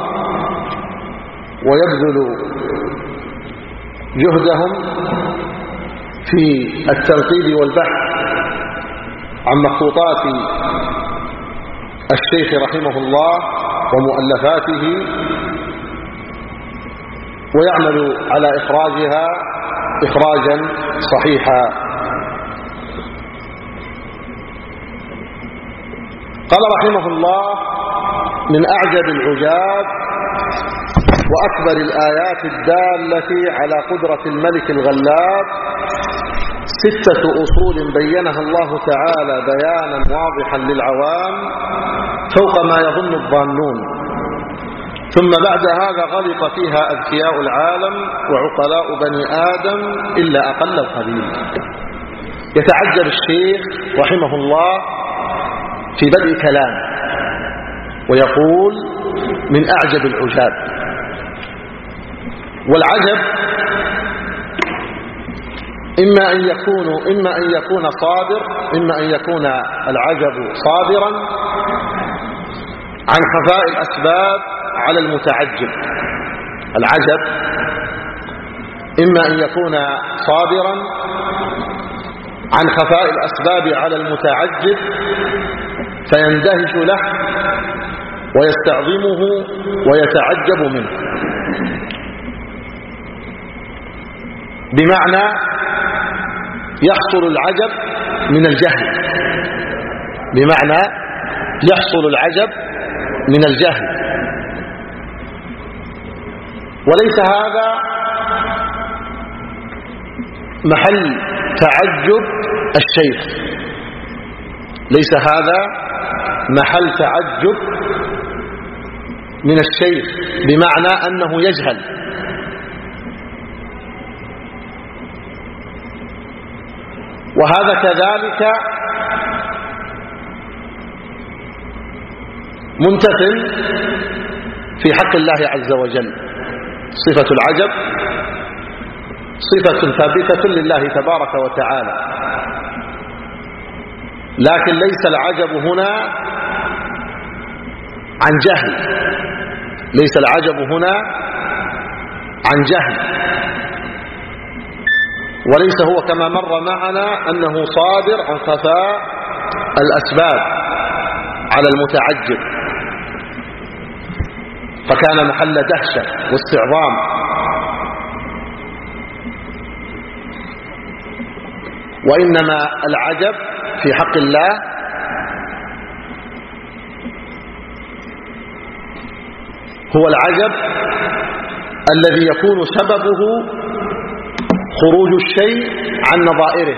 ويبذلوا جهدهم في التنقيب والبحث عن مخطوطات الشيخ رحمه الله ومؤلفاته، ويعمل على إخراجها إخراجا صحيحا. قال رحمه الله: من أعجب العجاب وأكبر الآيات الدالة على قدرة الملك الغلاب 6 أصول بينها الله تعالى بيانا واضحا للعوام فوق ما يظن الظانون، ثم بعد هذا غلط فيها أذكياء العالم وعقلاء بني آدم إلا أقل القليل. يتعجب الشيخ رحمه الله في بدء كلام ويقول: من أعجب العجاب. والعجب إما أن يكون صادر، إما أن يكون العجب صادرا عن خفاء الأسباب على المتعجب. العجب إما أن يكون صادرا عن خفاء الأسباب على المتعجب فيندهش له ويستعظمه ويتعجب منه، بمعنى يحصل العجب من الجهل، بمعنى يحصل العجب من الجهل، وليس هذا محل تعجب الشيخ، ليس هذا محل تعجب من الشيخ بمعنى أنه يجهل، وهذا كذلك منتفل في حق الله عز وجل. صفة العجب صفة ثابتة لله تبارك وتعالى، لكن ليس العجب هنا عن جهل، ليس العجب هنا عن جهل، وليس هو كما مر معنا أنه صادر عن خفاء الأسباب على المتعجب فكان محل دهشة واستعظام. وإنما العجب في حق الله هو العجب الذي يكون سببه خروج الشيء عن نظائره،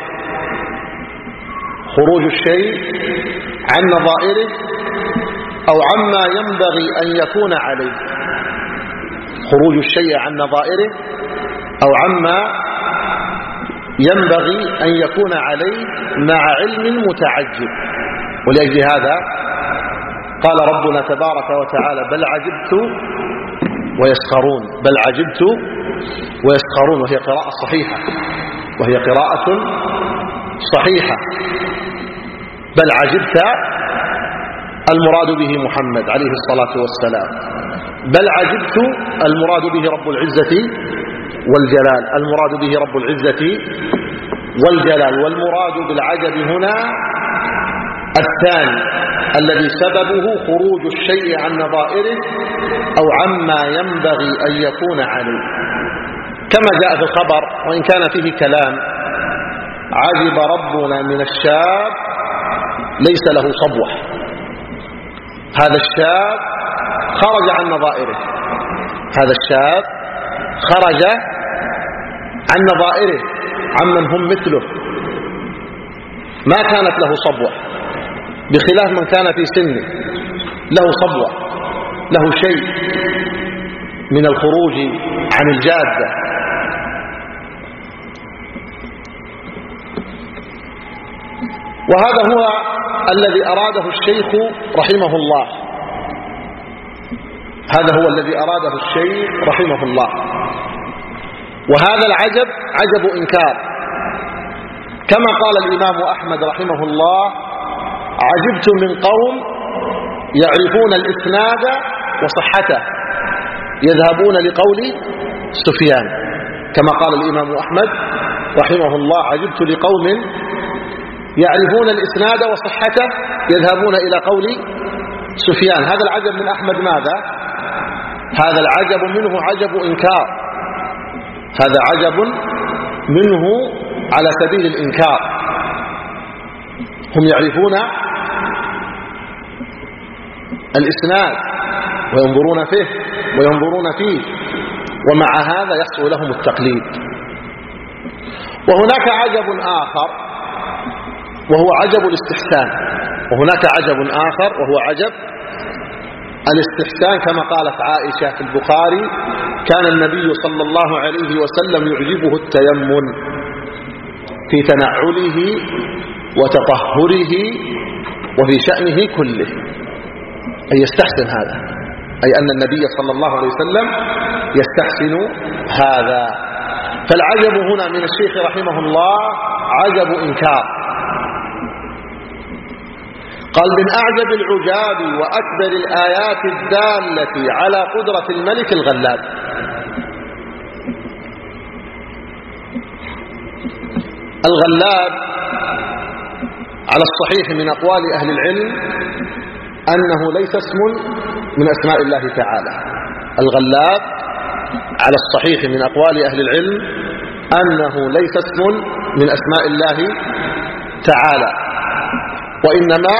خروج الشيء عن نظائره أو عما ينبغي أن يكون عليه، خروج الشيء عن نظائره أو عما ينبغي أن يكون عليه مع علم المتعجب. ولأجل هذا قال ربنا تبارك وتعالى بل عجبت ويسخرون، بل عجبت ويسخرون، وهي قراءة صحيحة، وهي قراءة صحيحة. بل عجبت المراد به محمد عليه الصلاة والسلام، بل عجبت المراد به رب العزة والجلال، المراد به رب العزة والجلال. والمراد بالعجب هنا الثاني الذي سببه خروج الشيء عن نظائره أو عما ينبغي أن يكون عليه، كما جاء في الخبر وإن كان فيه كلام: عجب ربنا من الشاب ليس له صبوة. هذا الشاب خرج عن نظائره، هذا الشاب خرج عن نظائره عمن هم مثله، ما كانت له صبوة، بخلاف من كان في سنه له صبوة، له شيء من الخروج عن الجادة. وهذا هو الذي أراده الشيخ رحمه الله، هذا هو الذي أراده الشيخ رحمه الله. وهذا العجب عجب إنكار، كما قال الإمام أحمد رحمه الله: عجبت من قوم يعرفون الإسناد وصحته يذهبون لقول سفيان. كما قال الإمام أحمد رحمه الله: عجبت لقوم يعرفون الإسناد وصحته يذهبون إلى قول سفيان. هذا العجب من أحمد ماذا؟ هذا العجب منه عجب إنكار، هذا عجب منه على سبيل الإنكار. هم يعرفون الإسناد وينظرون فيه ومع هذا يحصل لهم التقليد. وهناك عجب آخر وهو عجب الاستحسان، وهناك عجب آخر وهو عجب الاستحسان، كما قالت عائشة في البخاري: كان النبي صلى الله عليه وسلم يعجبه التيمم في تنعله وتطهره وفي شأنه كله، أي يستحسن هذا، أي أن النبي صلى الله عليه وسلم يستحسن هذا. فالعجب هنا من الشيخ رحمه الله عجب إنكار. قال: من أعجب العجاب وأكبر الآيات الدالة على قدرة الملك الغلاب. الغلاب على الصحيح من أقوال أهل العلم أنه ليس اسم من أسماء الله تعالى. الغلاب على الصحيح من أقوال أهل العلم أنه ليس اسم من أسماء الله تعالى، وإنما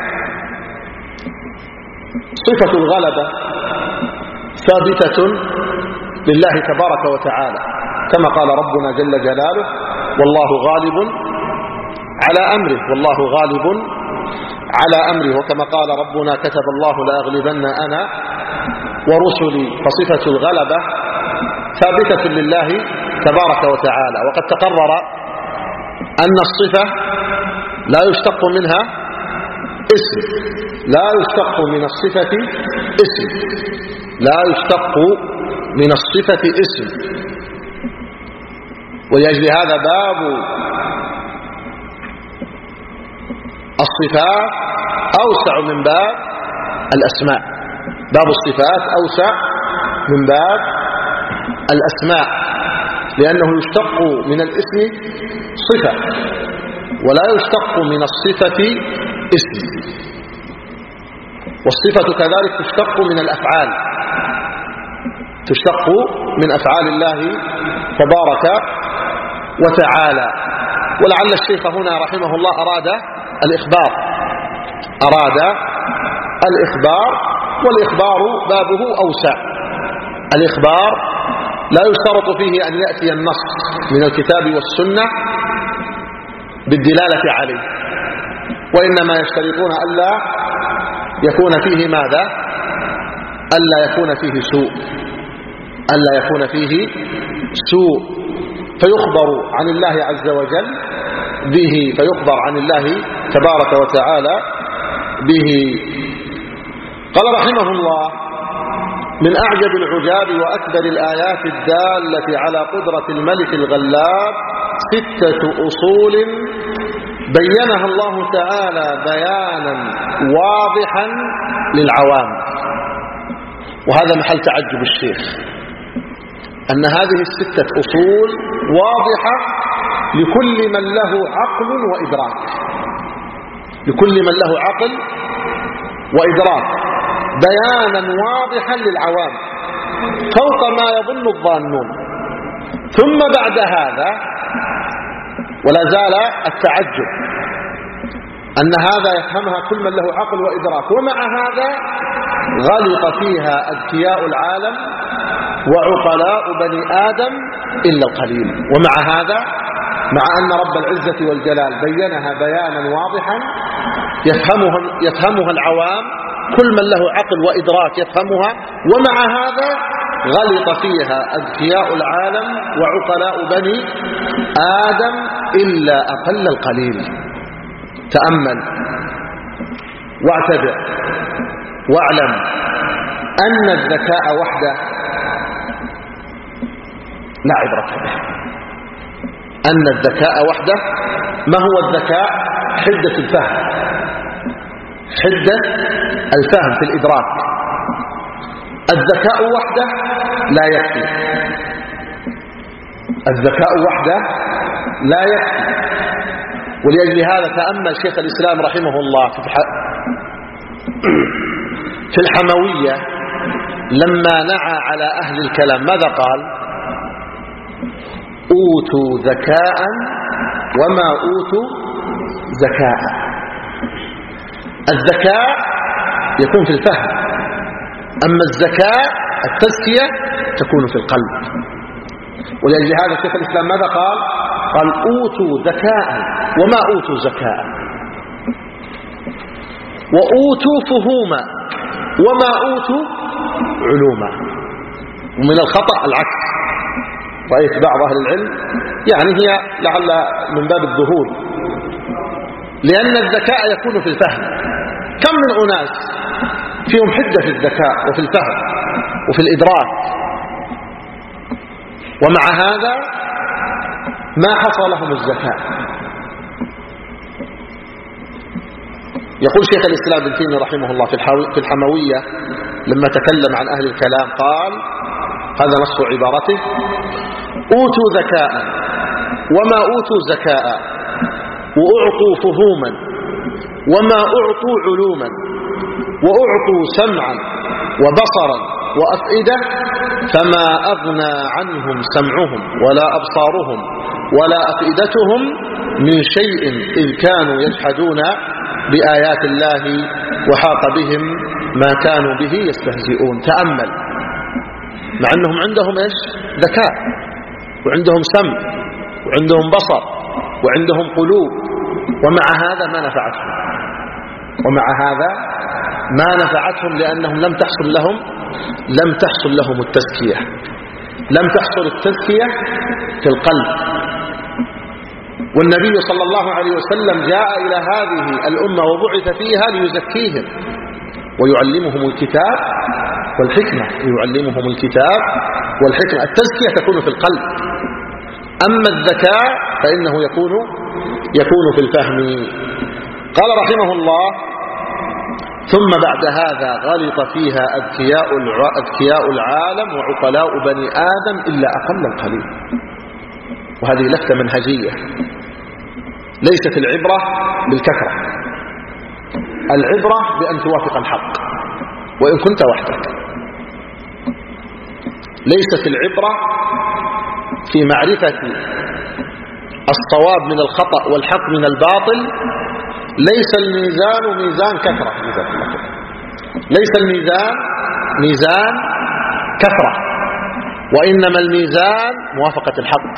صفة الغلبة ثابتة لله تبارك وتعالى، كما قال ربنا جل جلاله: والله غالب على أمره، والله غالب على أمره. وكما قال ربنا: كتب الله لأغلبن أنا ورسلي. فصفة الغلبة ثابتة لله تبارك وتعالى. وقد تقرر أن الصفة لا يشتق منها اسم، لا يشتق من الصفة اسم، لا يشتق من الصفة اسم. ولأجل هذا باب الصفات أوسع من باب الأسماء، باب الصفات أوسع من باب الأسماء، لأنه يشتق من الاسم صفة ولا يشتق من الصفة اسم. والصفة كذلك تشتق من الأفعال، تشتق من أفعال الله تبارك وتعالى. ولعل الشيخ هنا رحمه الله أراد الإخبار، والإخبار بابه أوسع. الإخبار لا يشترط فيه أن يأتي النص من الكتاب والسنة بالدلالة عليه، وإنما يشترطون ألا يكون فيه ماذا؟ ألا يكون فيه سوء، ألا يكون فيه سوء. فيخبر عن الله عز وجل به، فيخبر عن الله تبارك وتعالى به. قال رحمه الله: من أعجب العجاب وأكبر الآيات الدالة على قدرة الملك الغلاب 6 أصول بينها الله تعالى بيانا واضحا للعوام. وهذا محل تعجب الشيخ، أن هذه 6 أصول واضحة لكل من له عقل وإدراك، لكل من له عقل وإدراك، بيانا واضحا للعوام فوق ما يظن الظانون. ثم بعد هذا ولا زال التعجب أن هذا يفهمها كل من له عقل وإدراك، ومع هذا غلط فيها أذكياء العالم وعقلاء بني آدم إلا القليل. ومع هذا، مع أن رب العزة والجلال بينها بيانا واضحا يفهمها العوام، كل من له عقل وإدراك يفهمها، ومع هذا غلط فيها أذكياء العالم وعقلاء بني آدم إلا أقل القليل. تأمل واعتبر واعلم أن الذكاء وحده لا عبرة به. أن الذكاء وحده، ما هو الذكاء؟ حدة الفهم، حدة الفهم في الإدراك. الذكاء وحده لا يكفي، الذكاء وحده لا يكفي. ولأجل هذا تأمل شيخ الإسلام رحمه الله في الحموية لما نعى على أهل الكلام ماذا قال؟ أوتوا ذكاء وما أوتوا زكاء. الذكاء يكون في الفهم، أما الزكاة التزكية تكون في القلب. ولأجل هذا شيخ الإسلام ماذا قال؟ قال أوتوا ذكاء وما أوتوا زكاء، وأوتوا فهوما وما أوتوا علوما. ومن الخطأ العكس، رأيت بعض أهل العلم يعني هي لعل من باب الظهور، لأن الذكاء يكون في الفهم. كم من أناس فيهم حدة في الذكاء وفي الفهم وفي الإدراك، ومع هذا ما حصلهم الزكاة. يقول شيخ الإسلام ابن تيمية رحمه الله في الحموية لما تكلم عن أهل الكلام قال، هذا نص عبارته: أوتوا ذكاء وما أوتوا زكاء، وأعطوا فهوما وما أعطوا علوما، وأعطوا سمعا وبصرا وأفئدة، فما أغنى عنهم سمعهم ولا أبصارهم ولا أفئدتهم من شيء إذ كانوا يجحدون بآيات الله وحاق بهم ما كانوا به يستهزئون. تأمل، مع أنهم عندهم إيش؟ ذكاء، وعندهم سمع، وعندهم بصر، وعندهم قلوب، ومع هذا ما نفعتهم، ومع هذا ما نفعتهم لأنهم لم تحصل لهم التزكية، لم تحصل التزكية في القلب. والنبي صلى الله عليه وسلم جاء إلى هذه الأمة وبعث فيها ليزكيهم ويعلمهم الكتاب والحكمة، يعلمهم الكتاب والحكمة. التزكية تكون في القلب، أما الذكاء فإنه يكون في الفهم. قال رحمه الله: ثم بعد هذا غلط فيها أذكياء العالم وعقلاء بني آدم إلا أقل القليل. وهذه لفتة منهجية، ليست العبرة بالكثرة، العبرة بأن توافق الحق وإن كنت وحدك. ليست العبرة في معرفة الصواب من الخطأ والحق من الباطل. ليس الميزان ميزان كثرة، ليس الميزان ميزان كثرة، وإنما الميزان موافقة الحق.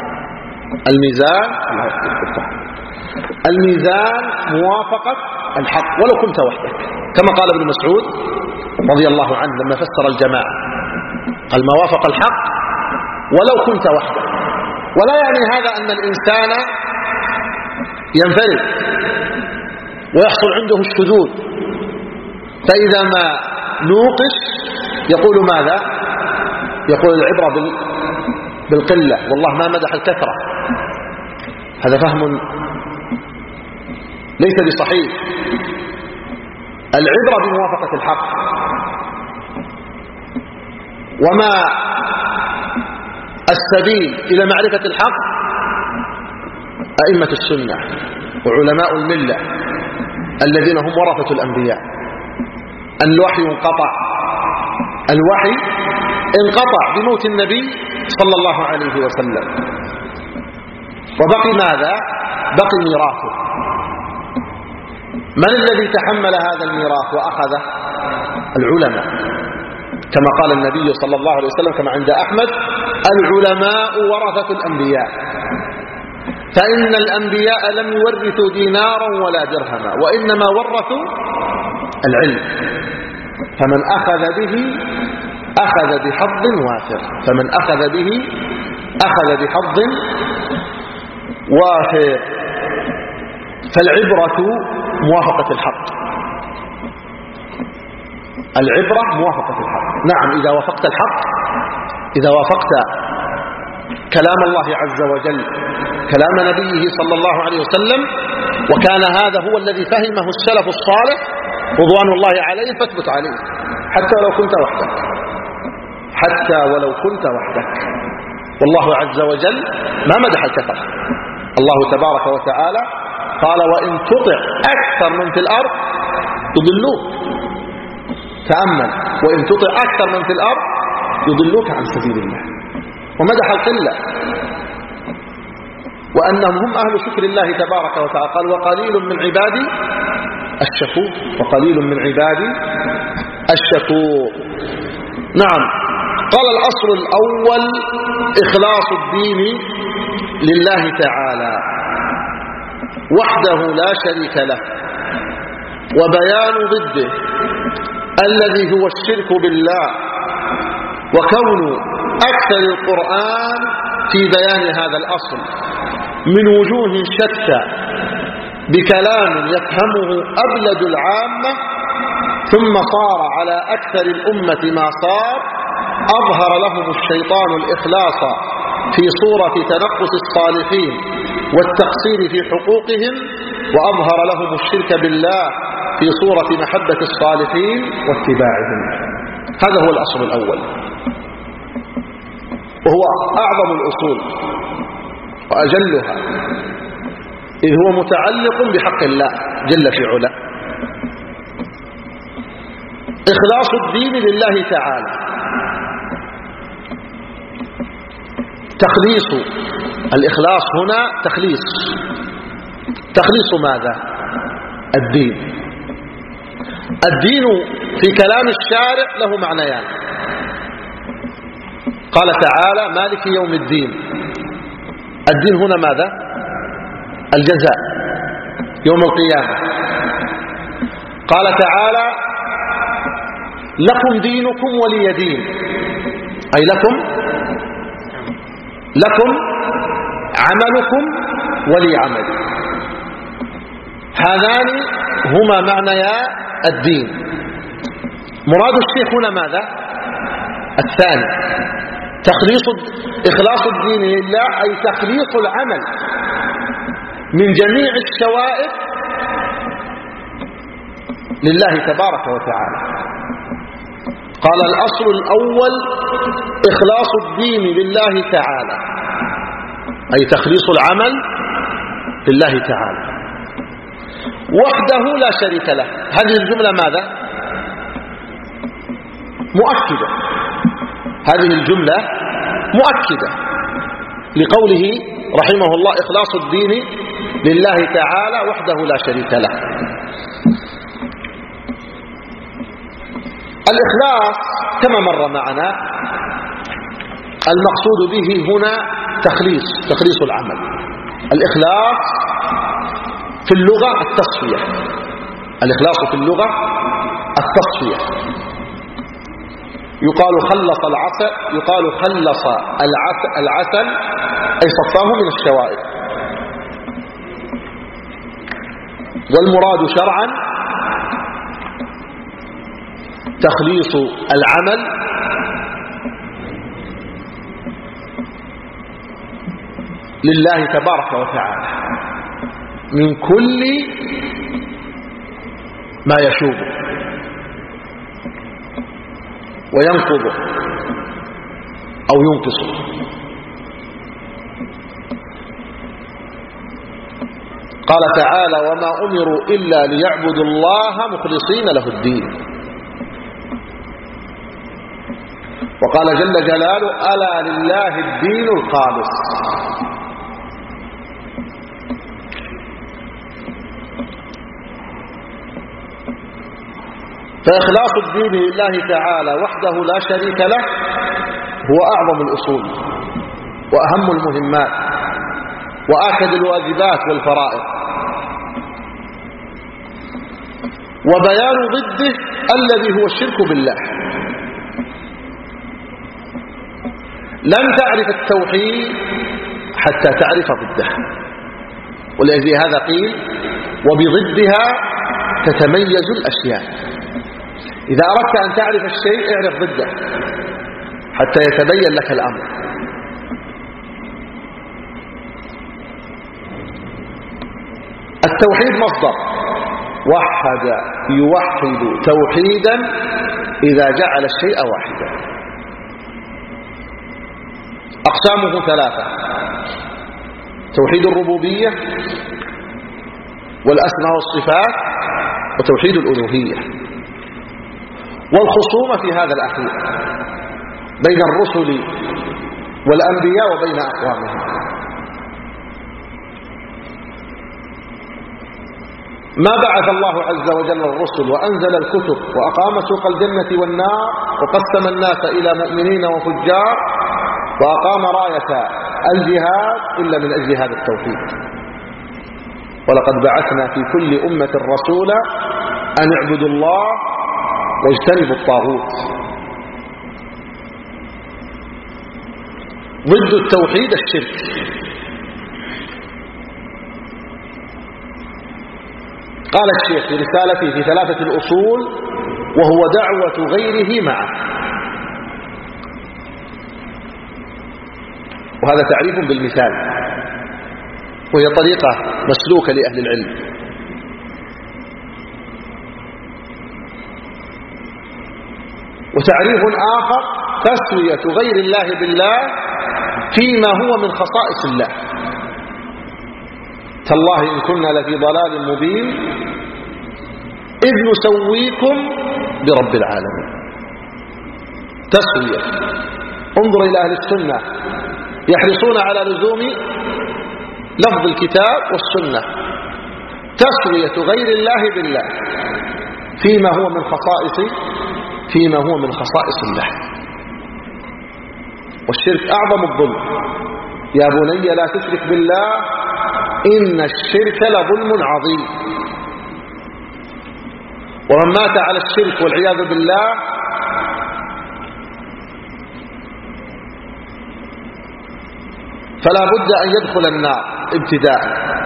الميزان موافقة الحق ولو كنت وحدك، كما قال ابن مسعود رضي الله عنه لما فسر الجماعة، قال: ما وافق الحق ولو كنت وحدك. ولا يعني هذا أن الإنسان ينفرد ويحصل عنده الشذوذ، فإذا ما نوقش يقول ماذا؟ يقول العبرة بالقلة، والله ما مدح الكثرة. هذا فهم ليس بصحيح. العبرة بموافقة الحق، وما السبيل إلى معرفة الحق أئمة السنة وعلماء الملة الذين هم ورثة الأنبياء. الوحي انقطع بموت النبي صلى الله عليه وسلم، وبقي ماذا؟ بقي ميراثه. من الذي تحمل هذا الميراث وأخذه؟ العلماء، كما قال النبي صلى الله عليه وسلم كما عند أحمد: العلماء ورثة الأنبياء. فإن الأنبياء لم يورثوا دينارا ولا درهما، وإنما ورثوا العلم. فمن أخذ به أخذ بحظ وافر، أخذ بحظ وافر. فالعبرة موافقة الحق، العبرة موافقة الحق. نعم، إذا وافقت الحق، إذا وافقت كلام الله عز وجل، كلام نبيه صلى الله عليه وسلم، وكان هذا هو الذي فهمه السلف الصالح رضوان الله عليه، فاثبت عليه حتى ولو كنت وحدك. والله عز وجل ما مدح الكثرة. الله تبارك وتعالى قال: وإن تطع أكثر من في الأرض يضلوك. تأمل: وإن تطع أكثر من في الأرض يضلوك عن سبيل الله. ومدح القلة، وأنهم هم أهل شكر الله تبارك وتعالى. قال: وقليل من عبادي الشكور. نعم. قال: الأصل الأول إخلاص الدين لله تعالى وحده لا شريك له، وبيان ضده الذي هو الشرك بالله، وكون أكثر القرآن في بيان هذا الأصل من وجوه شتى بكلام يفهمه أبلد العامة، ثم صار على أكثر الأمة ما صار. أظهر لهم الشيطان الإخلاص في صورة تنقص الصالحين والتقصير في حقوقهم، وأظهر لهم الشرك بالله في صورة محبة الصالحين واتباعهم. هذا هو الأصل الأول، وهو أعظم الأصول وأجلها، إذ هو متعلق بحق الله جل في علاه. إخلاص الدين لله تعالى، تخليص. الإخلاص هنا تخليص ماذا؟ الدين في كلام الشارع له معنيان. قال تعالى: مالك يوم الدين. الدين هنا ماذا؟ الجزاء يوم القيامة. قال تعالى: لكم دينكم ولي دين، أي لكم عملكم ولي عملي. هذان هما معنيا الدين. مراد الشيخ هنا ماذا؟ الثاني، إخلاص الدين لله، أي تخليص العمل من جميع الشوائب لله تبارك وتعالى. قال: الأصل الأول إخلاص الدين لله تعالى، أي تخليص العمل لله تعالى وحده لا شريك له. هذه الجملة ماذا؟ مؤكدة. هذه الجملة مؤكدة لقوله رحمه الله: إخلاص الدين لله تعالى وحده لا شريك له. الإخلاص كما مر معنا المقصود به هنا تخليص العمل. الإخلاص في اللغة التصفية. الإخلاص في اللغة التصفية. يقال خلص العسل أي صفاه من الشوائب. والمراد شرعا تخليص العمل لله تبارك وتعالى من كل ما يشوبه وينقضه أو ينقصه. قال تعالى وما أمروا إلا ليعبدوا الله مخلصين له الدين. وقال جل جلاله ألا لله الدين الخالص. فإخلاص الدين لله تعالى وحده لا شريك له هو أعظم الأصول وأهم المهمات وآكد الواجبات والفرائض، وبيان ضده الذي هو الشرك بالله. لن تعرف التوحيد حتى تعرف ضده، ولأجل هذا قيل وبضدها تتميز الأشياء. إذا أردت أن تعرف الشيء اعرف ضده حتى يتبين لك الأمر. التوحيد مصدر وحد يوحد توحيدا إذا جعل الشيء واحدا. أقسامه ثلاثة: توحيد الربوبية والأسماء والصفات وتوحيد الألوهية. والخصومة في هذا الأخير بين الرسل والأنبياء وبين أقوامهم. ما بعث الله عز وجل الرسل وأنزل الكتب وأقام سوق الجنة والنار وقسم الناس إلى مؤمنين وفجار وأقام راية الجهاد إلا من أجل هذا التوحيد. ولقد بعثنا في كل أمة رسولا أن اعبدوا الله واجتنبوا الطاغوت. ضد التوحيد الشرك. قال الشيخ في رسالته في 3 الأصول وهو دعوة غيره معه. وهذا تعريف بالمثال، وهي طريقة مسلوكة لأهل العلم. وتعريف آخر تسوية غير الله بالله فيما هو من خصائص الله. تالله إن كنا لفي ضلال مبين إذ نسويكم برب العالمين. تسوية. انظر إلى أهل السنة يحرصون على لزوم لفظ الكتاب والسنة. تسوية غير الله بالله فيما هو من خصائص الله. والشرك أعظم الظلم. يا بني لا تشرك بالله إن الشرك لظلم عظيم. ومن مات على الشرك والعياذ بالله فلا بد أن يدخل النار ابتداء.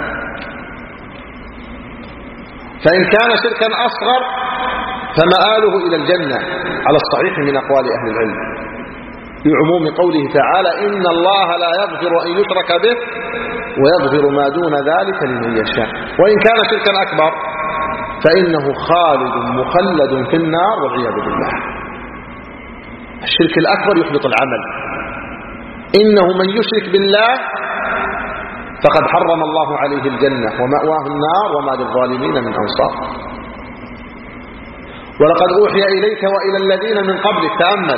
فإن كان شركا أصغر فمآله إلى الجنة على الصحيح من أقوال أهل العلم، بعموم قوله تعالى إن الله لا يغفر أن يشرك به ويغفر ما دون ذلك لمن يشاء. وإن كان شركا أكبر فإنه خالد مخلد في النار والعياذ بالله. الشرك الأكبر يحبط العمل. إنه من يشرك بالله فقد حرم الله عليه الجنة ومأواه النار وما للظالمين من أنصار. ولقد أوحي إليك وإلى الذين من قبلك، تأمل،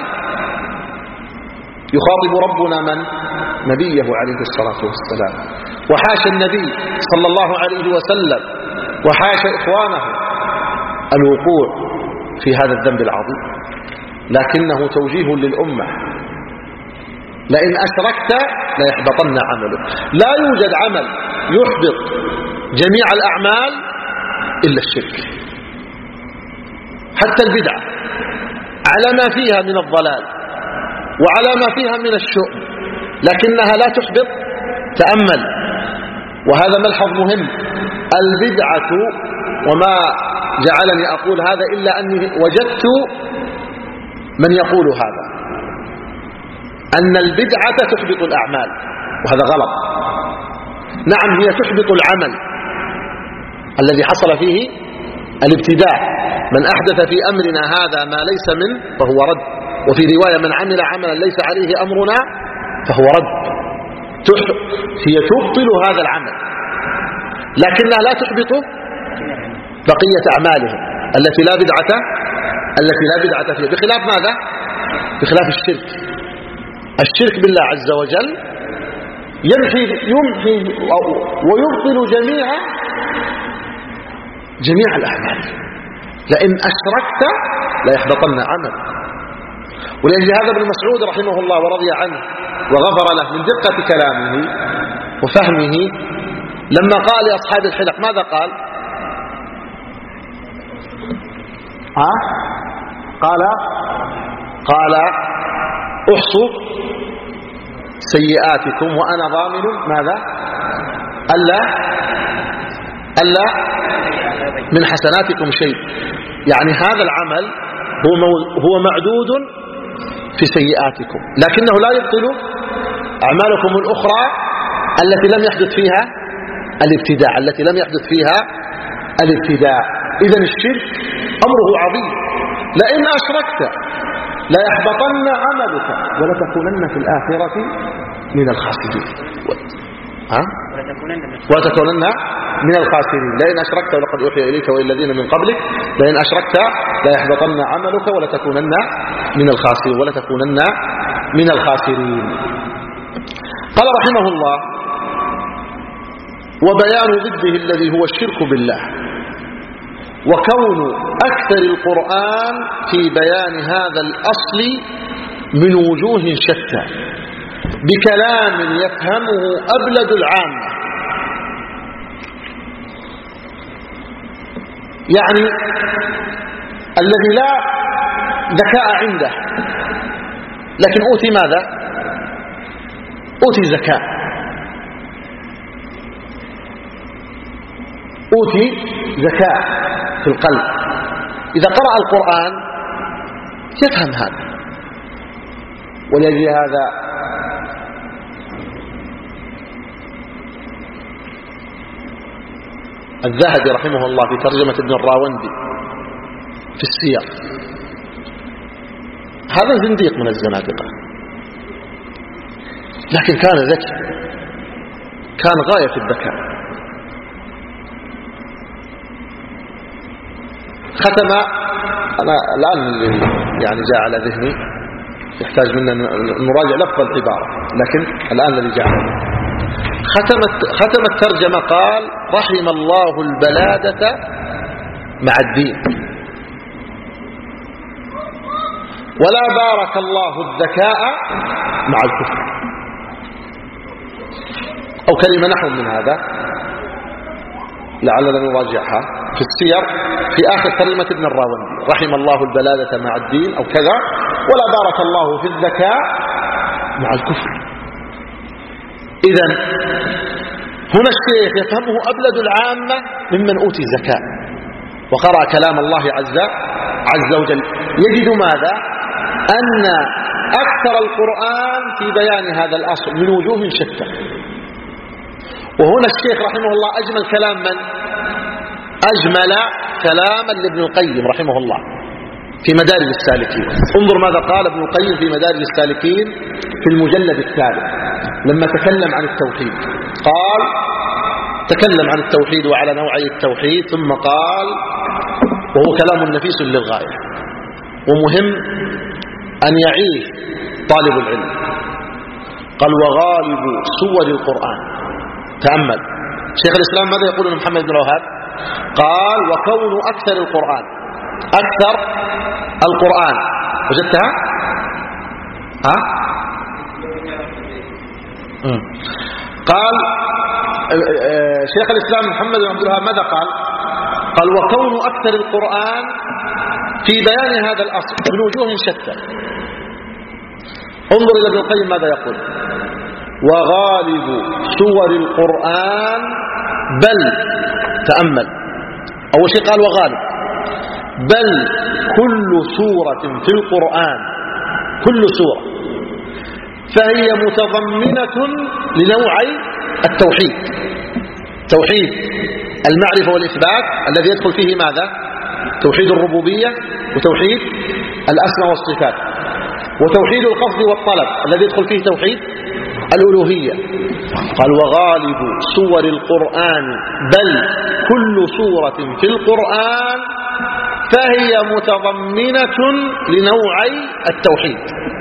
يخاطب ربنا من؟ نبيه عليه الصلاة والسلام. وحاشا النبي صلى الله عليه وسلم وحاشا إخوانه الوقوع في هذا الذنب العظيم، لكنه توجيه للأمة. لئن أشركت ليحبطن عملك. لا يوجد عمل يحبط جميع الأعمال إلا الشرك. حتى البدعة على ما فيها من الضلال وعلى ما فيها من الشؤم، لكنها لا تحبط. تأمل، وهذا ملحظ مهم، البدعة، وما جعلني أقول هذا إلا أني وجدت من يقول هذا، أن البدعة تحبط الأعمال، وهذا غلط. نعم، هي تحبط العمل الذي حصل فيه الابتداع، من أحدث في أمرنا هذا ما ليس منه فهو رد، وفي رواية من عمل عملا ليس عليه أمرنا فهو رد. هي تبطل هذا العمل، لكنها لا تحبط بقية أعمالهم التي لا بدعة فيها، بخلاف ماذا؟ بخلاف الشرك. الشرك بالله عز وجل يمحي ويبطل جميع الأعمال. لئن أشركت لا يحبطن عمل. ولأجل هذا ابن مسعود رحمه الله ورضي عنه وغفر له من دقة كلامه وفهمه لما قال لأصحاب الحلق ماذا قال؟ قال احصوا سيئاتكم وأنا ضامن ماذا؟ ألا من حسناتكم شيء. يعني هذا العمل هو معدود في سيئاتكم، لكنه لا يبطل أعمالكم الأخرى التي لم يحدث فيها الابتداع. إذن الشرك أمره عظيم. لئن أشركت لا يحبطن عملك ولتكونن في الآخرة من الخاسرين. ولتكونن من الخاسرين. لئن أشركت ولقد أوحي إليك وإلى الذين من قبلك لئن أشركت لا يحبطن عملك ولتكونن من الخاسرين. قال رحمه الله: وبيان ضده الذي هو الشرك بالله، وكون أكثر القرآن في بيان هذا الأصل من وجوه شتى بكلام يفهمه أبلد العامة. يعني الذي لا ذكاء عنده لكن أوتي ماذا؟ أوتي ذكاء، في القلب. إذا قرأ القرآن يفهم هذا. ولأجل هذا الذهبي رحمه الله في ترجمة ابن الراوندي في السير، هذا زنديق من الزنادقة، لكن كان ذكي، كان غاية في الذكاء. ختم، أنا الآن يعني جاء على ذهني، يحتاج منا نراجع لفظ العبارة، لكن الآن الذي جاء ختم الترجمة قال: رحم الله البلادة مع الدين، ولا بارك الله الذكاء مع الكفر، أو كلمة نحو من هذا لعلنا نراجعها في السير في آخر ترجمة ابن الراوندي: رحم الله البلادة مع الدين أو كذا، ولا بارك الله في الذكاء مع الكفر. إذن هنا الشيخ يفهمه أبلد العامة ممن أوتي الذكاء وقرأ كلام الله عز وجل، يجد ماذا؟ أن أكثر القرآن في بيان هذا الأصل من وجوه شتى. وهنا الشيخ رحمه الله أجمل كلام من؟ أجمل كلاما لابن القيم رحمه الله في مدارج السالكين. انظر ماذا قال ابن القيم في مدارج السالكين في المجلد الثالث لما تكلم عن التوحيد. قال: تكلم عن التوحيد وعلى نوعي التوحيد، ثم قال، وهو كلام نفيس للغاية ومهم أن يعيه طالب العلم، قال: وغالب سور القرآن. تأمل شيخ الإسلام ماذا يقول محمد بن الوهاب؟ قال: وكون أكثر القرآن وجدتها؟ قال شيخ الإسلام محمد بن عبد الوهاب ماذا قال؟ قال: وكون أكثر القرآن في بيان هذا الأصل من وجوه شتى. انظر إلى ابن القيم ماذا يقول: وغالب سور القرآن، بل تأمل أول شيء قال وغالب، بل كل سورة في القرآن، كل سورة، فهي متضمنة لنوعي التوحيد: توحيد المعرفة والإثبات الذي يدخل فيه ماذا؟ توحيد الربوبية وتوحيد الأسماء والصفات، وتوحيد القصد والطلب الذي يدخل فيه توحيد الألوهية. قال وغالب سور القرآن، بل كل سورة في القرآن فهي متضمنة لنوعي التوحيد.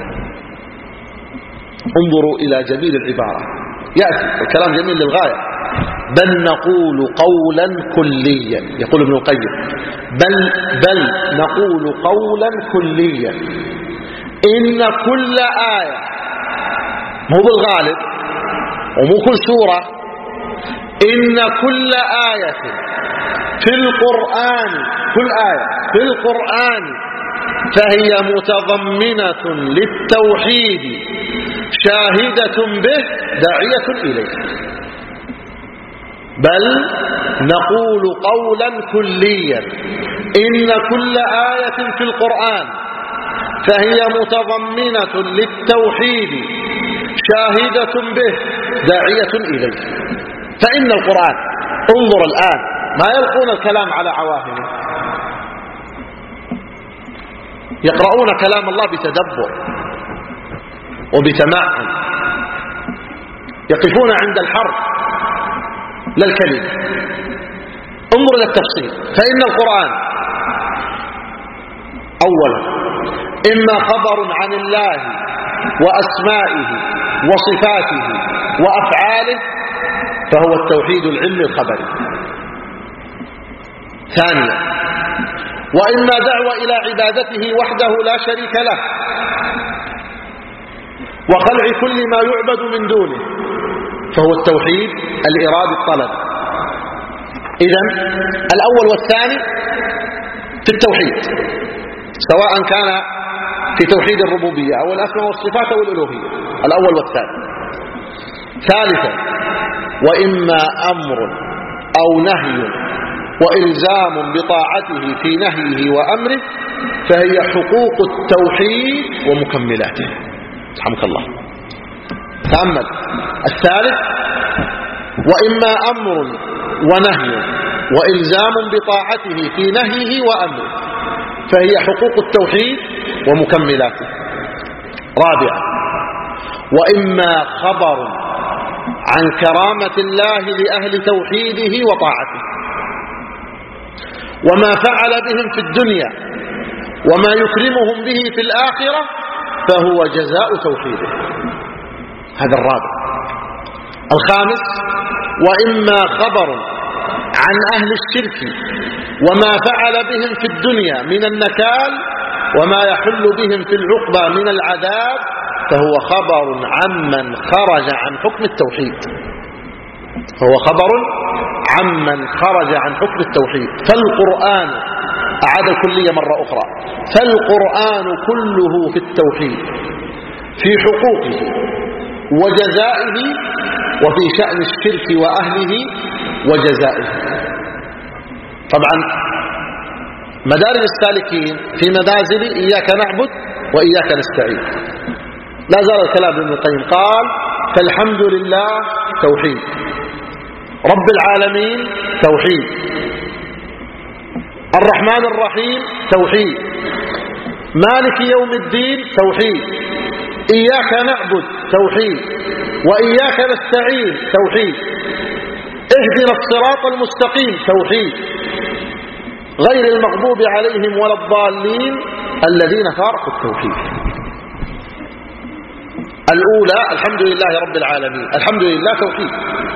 انظروا إلى جميل العبارة، يأتي الكلام جميل للغاية: بل نقول قولا كليا. يقول ابن القيم: بل نقول قولا كليا إن كل آية، مو بالغالب ومو كل سورة، إن كل آية في القرآن، كل آية في القرآن فهي متضمنة للتوحيد شاهدة به داعية إليه. بل نقول قولا كليا إن كل آية في القرآن فهي متضمنة للتوحيد شاهدة به داعية إليه. فإن القرآن، انظر الآن ما يلقون الكلام على عواهنه، يقرؤون كلام الله بتدبر وبتمعن، يقفون عند الحرف لا الكلمة. انظر إلى التفصيل: فإن القرآن أولا إما خبر عن الله وأسمائه وصفاته وأفعاله فهو التوحيد العلمي الخبري. ثانيا وإما دعوة إلى عبادته وحده لا شريك له وخلع كل ما يعبد من دونه فهو التوحيد الإرادي الطلب. إذن الأول والثاني في التوحيد، سواء كان في توحيد الربوبية أو الأسماء والصفات أو الألوهية، الأول والثاني. ثالثا وإما أمر أو نهي وإلزام بطاعته في نهيه وأمره فهي حقوق التوحيد ومكملاته. رحمك الله. تأمل الثالث: وإما أمر ونهي وإلزام بطاعته في نهيه وأمره فهي حقوق التوحيد ومكملاته. رابعا وإما خبر عن كرامة الله لأهل توحيده وطاعته وما فعل بهم في الدنيا وما يكرمهم به في الآخرة فهو جزاء توحيده. هذا الرابع. الخامس وإما خبر عن أهل الشرك وما فعل بهم في الدنيا من النكال وما يحل بهم في العقبى من العذاب فهو خبر عمن خرج عن حكم التوحيد. فهو خبر عمن خرج عن حكم التوحيد. فالقرآن، أعاد الكلية مرة أخرى، فالقرآن كله في التوحيد في حقوقه وجزائه وفي شأن الشرك وأهله وجزائه. طبعا مدارج السالكين في منازل إياك نعبد وإياك نستعين. لا زال الكلام ابن القيم قال: فالحمد لله توحيد، رب العالمين توحيد، الرحمن الرحيم توحيد، مالك يوم الدين توحيد، إياك نعبد توحيد، وإياك نستعين توحيد، اهدنا الصراط المستقيم توحيد، غير المغضوب عليهم ولا الضالين الذين فارقوا التوحيد. الأولى الحمد لله رب العالمين، الحمد لله توحيد.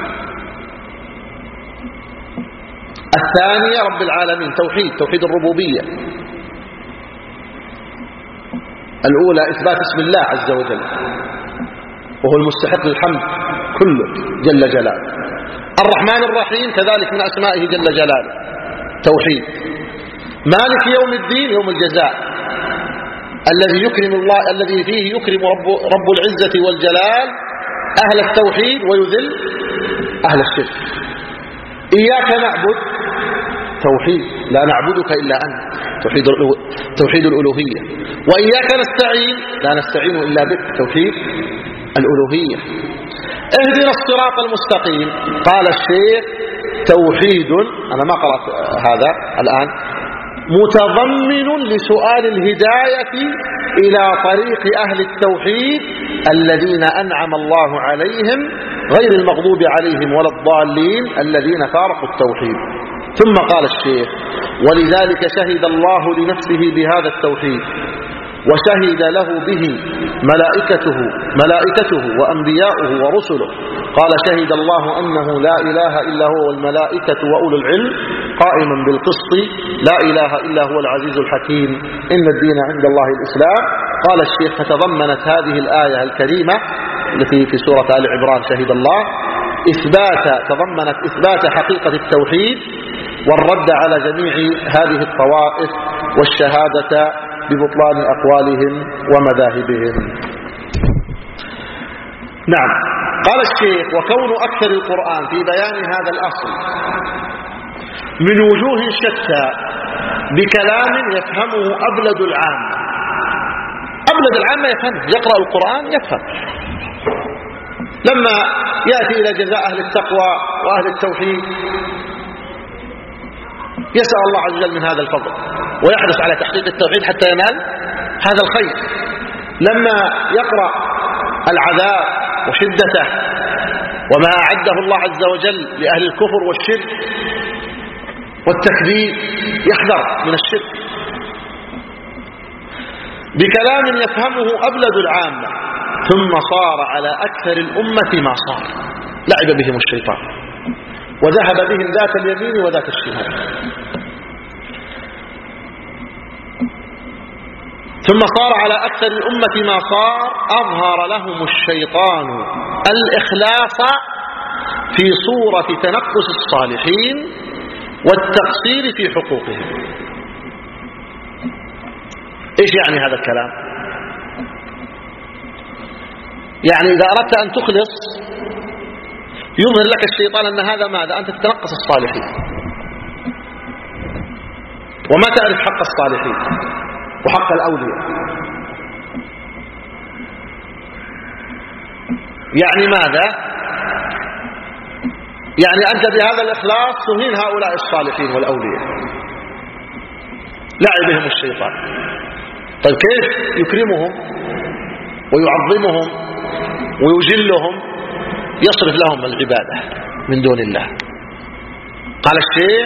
الثانية رب العالمين توحيد، توحيد الربوبية. الأولى إثبات اسم الله عز وجل وهو المستحق للحمد كله جل جلاله. الرحمن الرحيم كذلك من أسمائه جل جلاله توحيد. مالك يوم الدين، يوم الجزاء، الذي يكرم الله، الذي فيه يكرم رب العزة والجلال أهل التوحيد ويذل أهل الشرك. إياك نعبد، توحيد، لا نعبدك إلا أنت، توحيد الألوهية. وإياك نستعين، لا نستعين إلا بك، توحيد الألوهية. اهدنا الصراط المستقيم، قال الشيخ توحيد، أنا ما قرأت هذا الآن، متضمن لسؤال الهداية إلى طريق أهل التوحيد الذين أنعم الله عليهم غير المغضوب عليهم ولا الضالين الذين فارقوا التوحيد. ثم قال الشيخ: ولذلك شهد الله لنفسه بهذا التوحيد، وشهد له به ملائكته وأنبياؤه ورسله. قال: شهد الله أنه لا إله إلا هو والملائكة وأولو العلم قائما بالقسط، لا إله إلا هو العزيز الحكيم، إن الدين عند الله الإسلام. قال الشيخ: فتضمنت هذه الآية الكريمة التي في سورة آل عمران شهد الله تضمنت إثبات حقيقة التوحيد والرد على جميع هذه الطوائف والشهادة ببطلان أقوالهم ومذاهبهم. نعم. قال الشيخ: وكون أكثر القرآن في بيان هذا الأصل من وجوه شتى بكلام يفهمه أبلد العامة. أبلد العامة يفهمه، يقرأ القرآن يفهم. لما يأتي إلى جزاء أهل التقوى وأهل التوحيد يسأل الله عز وجل من هذا الفضل ويحرص على تحقيق التوحيد حتى ينال هذا الخير. لما يقرأ العذاب وشدته وما أعده الله عز وجل لأهل الكفر والشرك والتكذيب يحذر من الشرك بكلام يفهمه أبلد العامة. ثم صار على أكثر الأمة ما صار، لعب بهم الشيطان وذهب بهم ذات اليمين وذات الشمال. ثم صار على أكثر الأمة ما صار، أظهر لهم الشيطان الإخلاص في صورة تنقص الصالحين والتقصير في حقوقهم. إيش يعني هذا الكلام؟ يعني إذا أردت أن تخلص يظهر لك الشيطان أن هذا ماذا؟ أنت تتنقص الصالحين وما تعرف حق الصالحين وحق الأولياء. يعني ماذا؟ يعني أنت بهذا الإخلاص تهين هؤلاء الصالحين والأولياء، لعب بهم الشيطان. طيب كيف يكرمهم ويعظمهم ويجلهم؟ يصرف لهم العبادة من دون الله. قال الشيخ: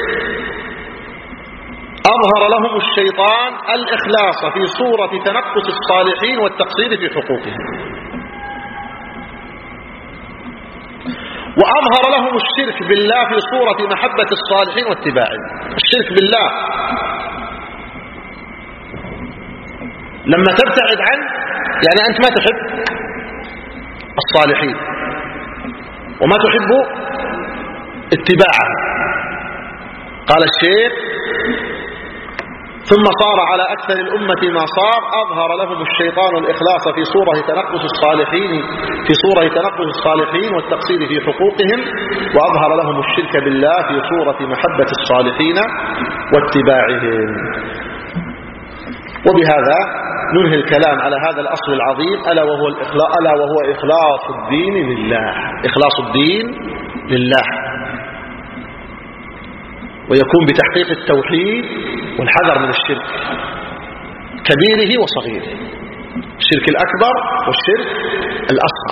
أظهر لهم الشيطان الإخلاص في صورة تنقص الصالحين والتقصير في حقوقهم، وأظهر لهم الشرك بالله في صورة محبة الصالحين واتباعهم. الشرك بالله لما تبتعد عنه يعني أنت ما تحب الصالحين وما تحب اتباعه. قال الشيخ: ثم صار على أكثر الأمة ما صار، أظهر لهم الشيطان الإخلاص في صورة تنقص الصالحين والتقصير في حقوقهم، وأظهر لهم الشرك بالله في صورة محبة الصالحين واتباعهم. وبهذا ننهي الكلام على هذا الأصل العظيم ألا وهو إخلاص الدين لله. إخلاص الدين لله، ويكون بتحقيق التوحيد والحذر من الشرك كبيره وصغيره، الشرك الأكبر والشرك الأصغر.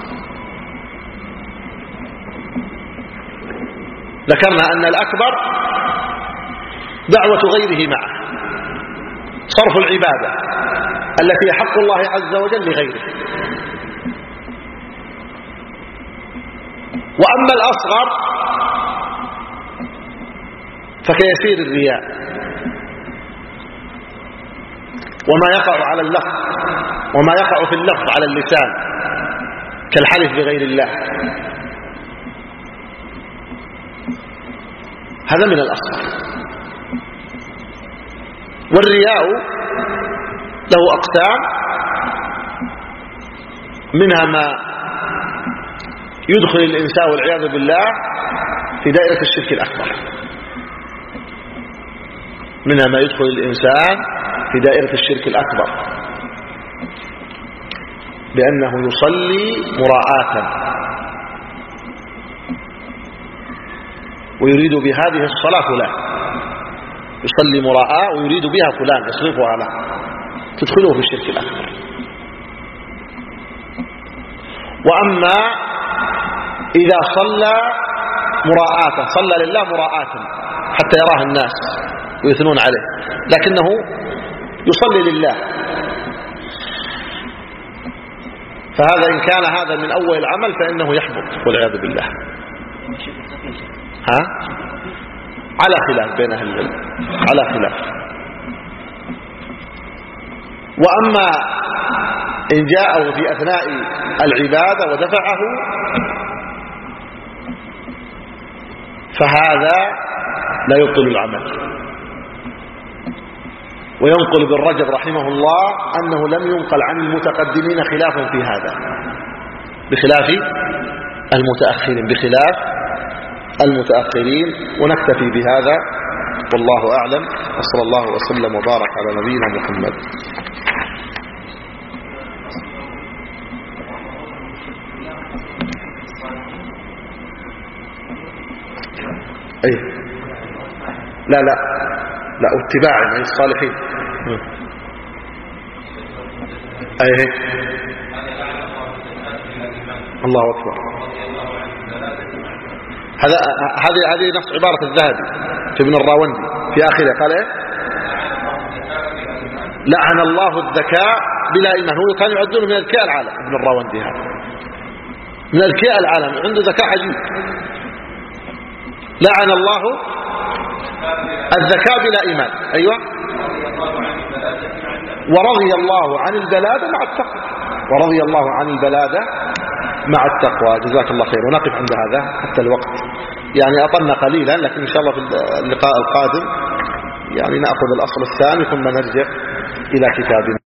ذكرنا أن الأكبر دعوة غيره معه، صرف العبادة التي حق الله عز وجل لغيره. وأما الأصغر فكيسير الرياء وما يقع على اللفظ وما يقع في اللفظ على اللسان كالحلف بغير الله، هذا من الأصغر. والرياء له أقسام، منها ما يدخل الإنسان والعياذ بالله في دائرة الشرك الأكبر، منها ما يدخل الإنسان في دائرة الشرك الأكبر بأنه يصلي مراءة ويريد بهذه الصلاة فلان، يصلي مراءة ويريد بها فلان يصرفها له، تدخله في الشرك الأكبر. وأما إذا صلى مراءة، صلى لله مراءة حتى يراه الناس ويثنون عليه، لكنه يصلي لله، فهذا إن كان هذا من أول العمل فإنه يحبط والعياذ بالله. على خلاف بين أهل العلم، على خلاف. وأما إن جاءه في أثناء العبادة ودفعه فهذا لا يبطل العمل. وينقل ابن رجب رحمه الله أنه لم ينقل عن المتقدمين خلاف في هذا بخلاف المتأخرين، بخلاف المتأخرين. ونكتفي بهذا والله أعلم، وصلى الله وسلم وبارك على نبينا محمد. أي لا لا لا، اتباعي مع الصالحين. أي الله أكبر. هذه نفس عبارة الذهبي في ابن الراوندي في آخره قال إيه؟ لعن الله الذكاء بلا إيمان. هو كان يعدونه من الذكاء العالم، ابن الراوندي هذا من الذكاء العالم، عنده ذكاء عجيب. لعن الله الذكاء بلا إيمان. أيوة. ورضي الله عن البلادة مع التقوى، ورضي الله عن البلادة مع التقوى. جزاك الله خير. ونقف عند هذا حتى الوقت يعني أطلنا قليلا، لكن إن شاء الله في اللقاء القادم يعني نأخذ الأصل الثاني ثم نرجع إلى كتابنا.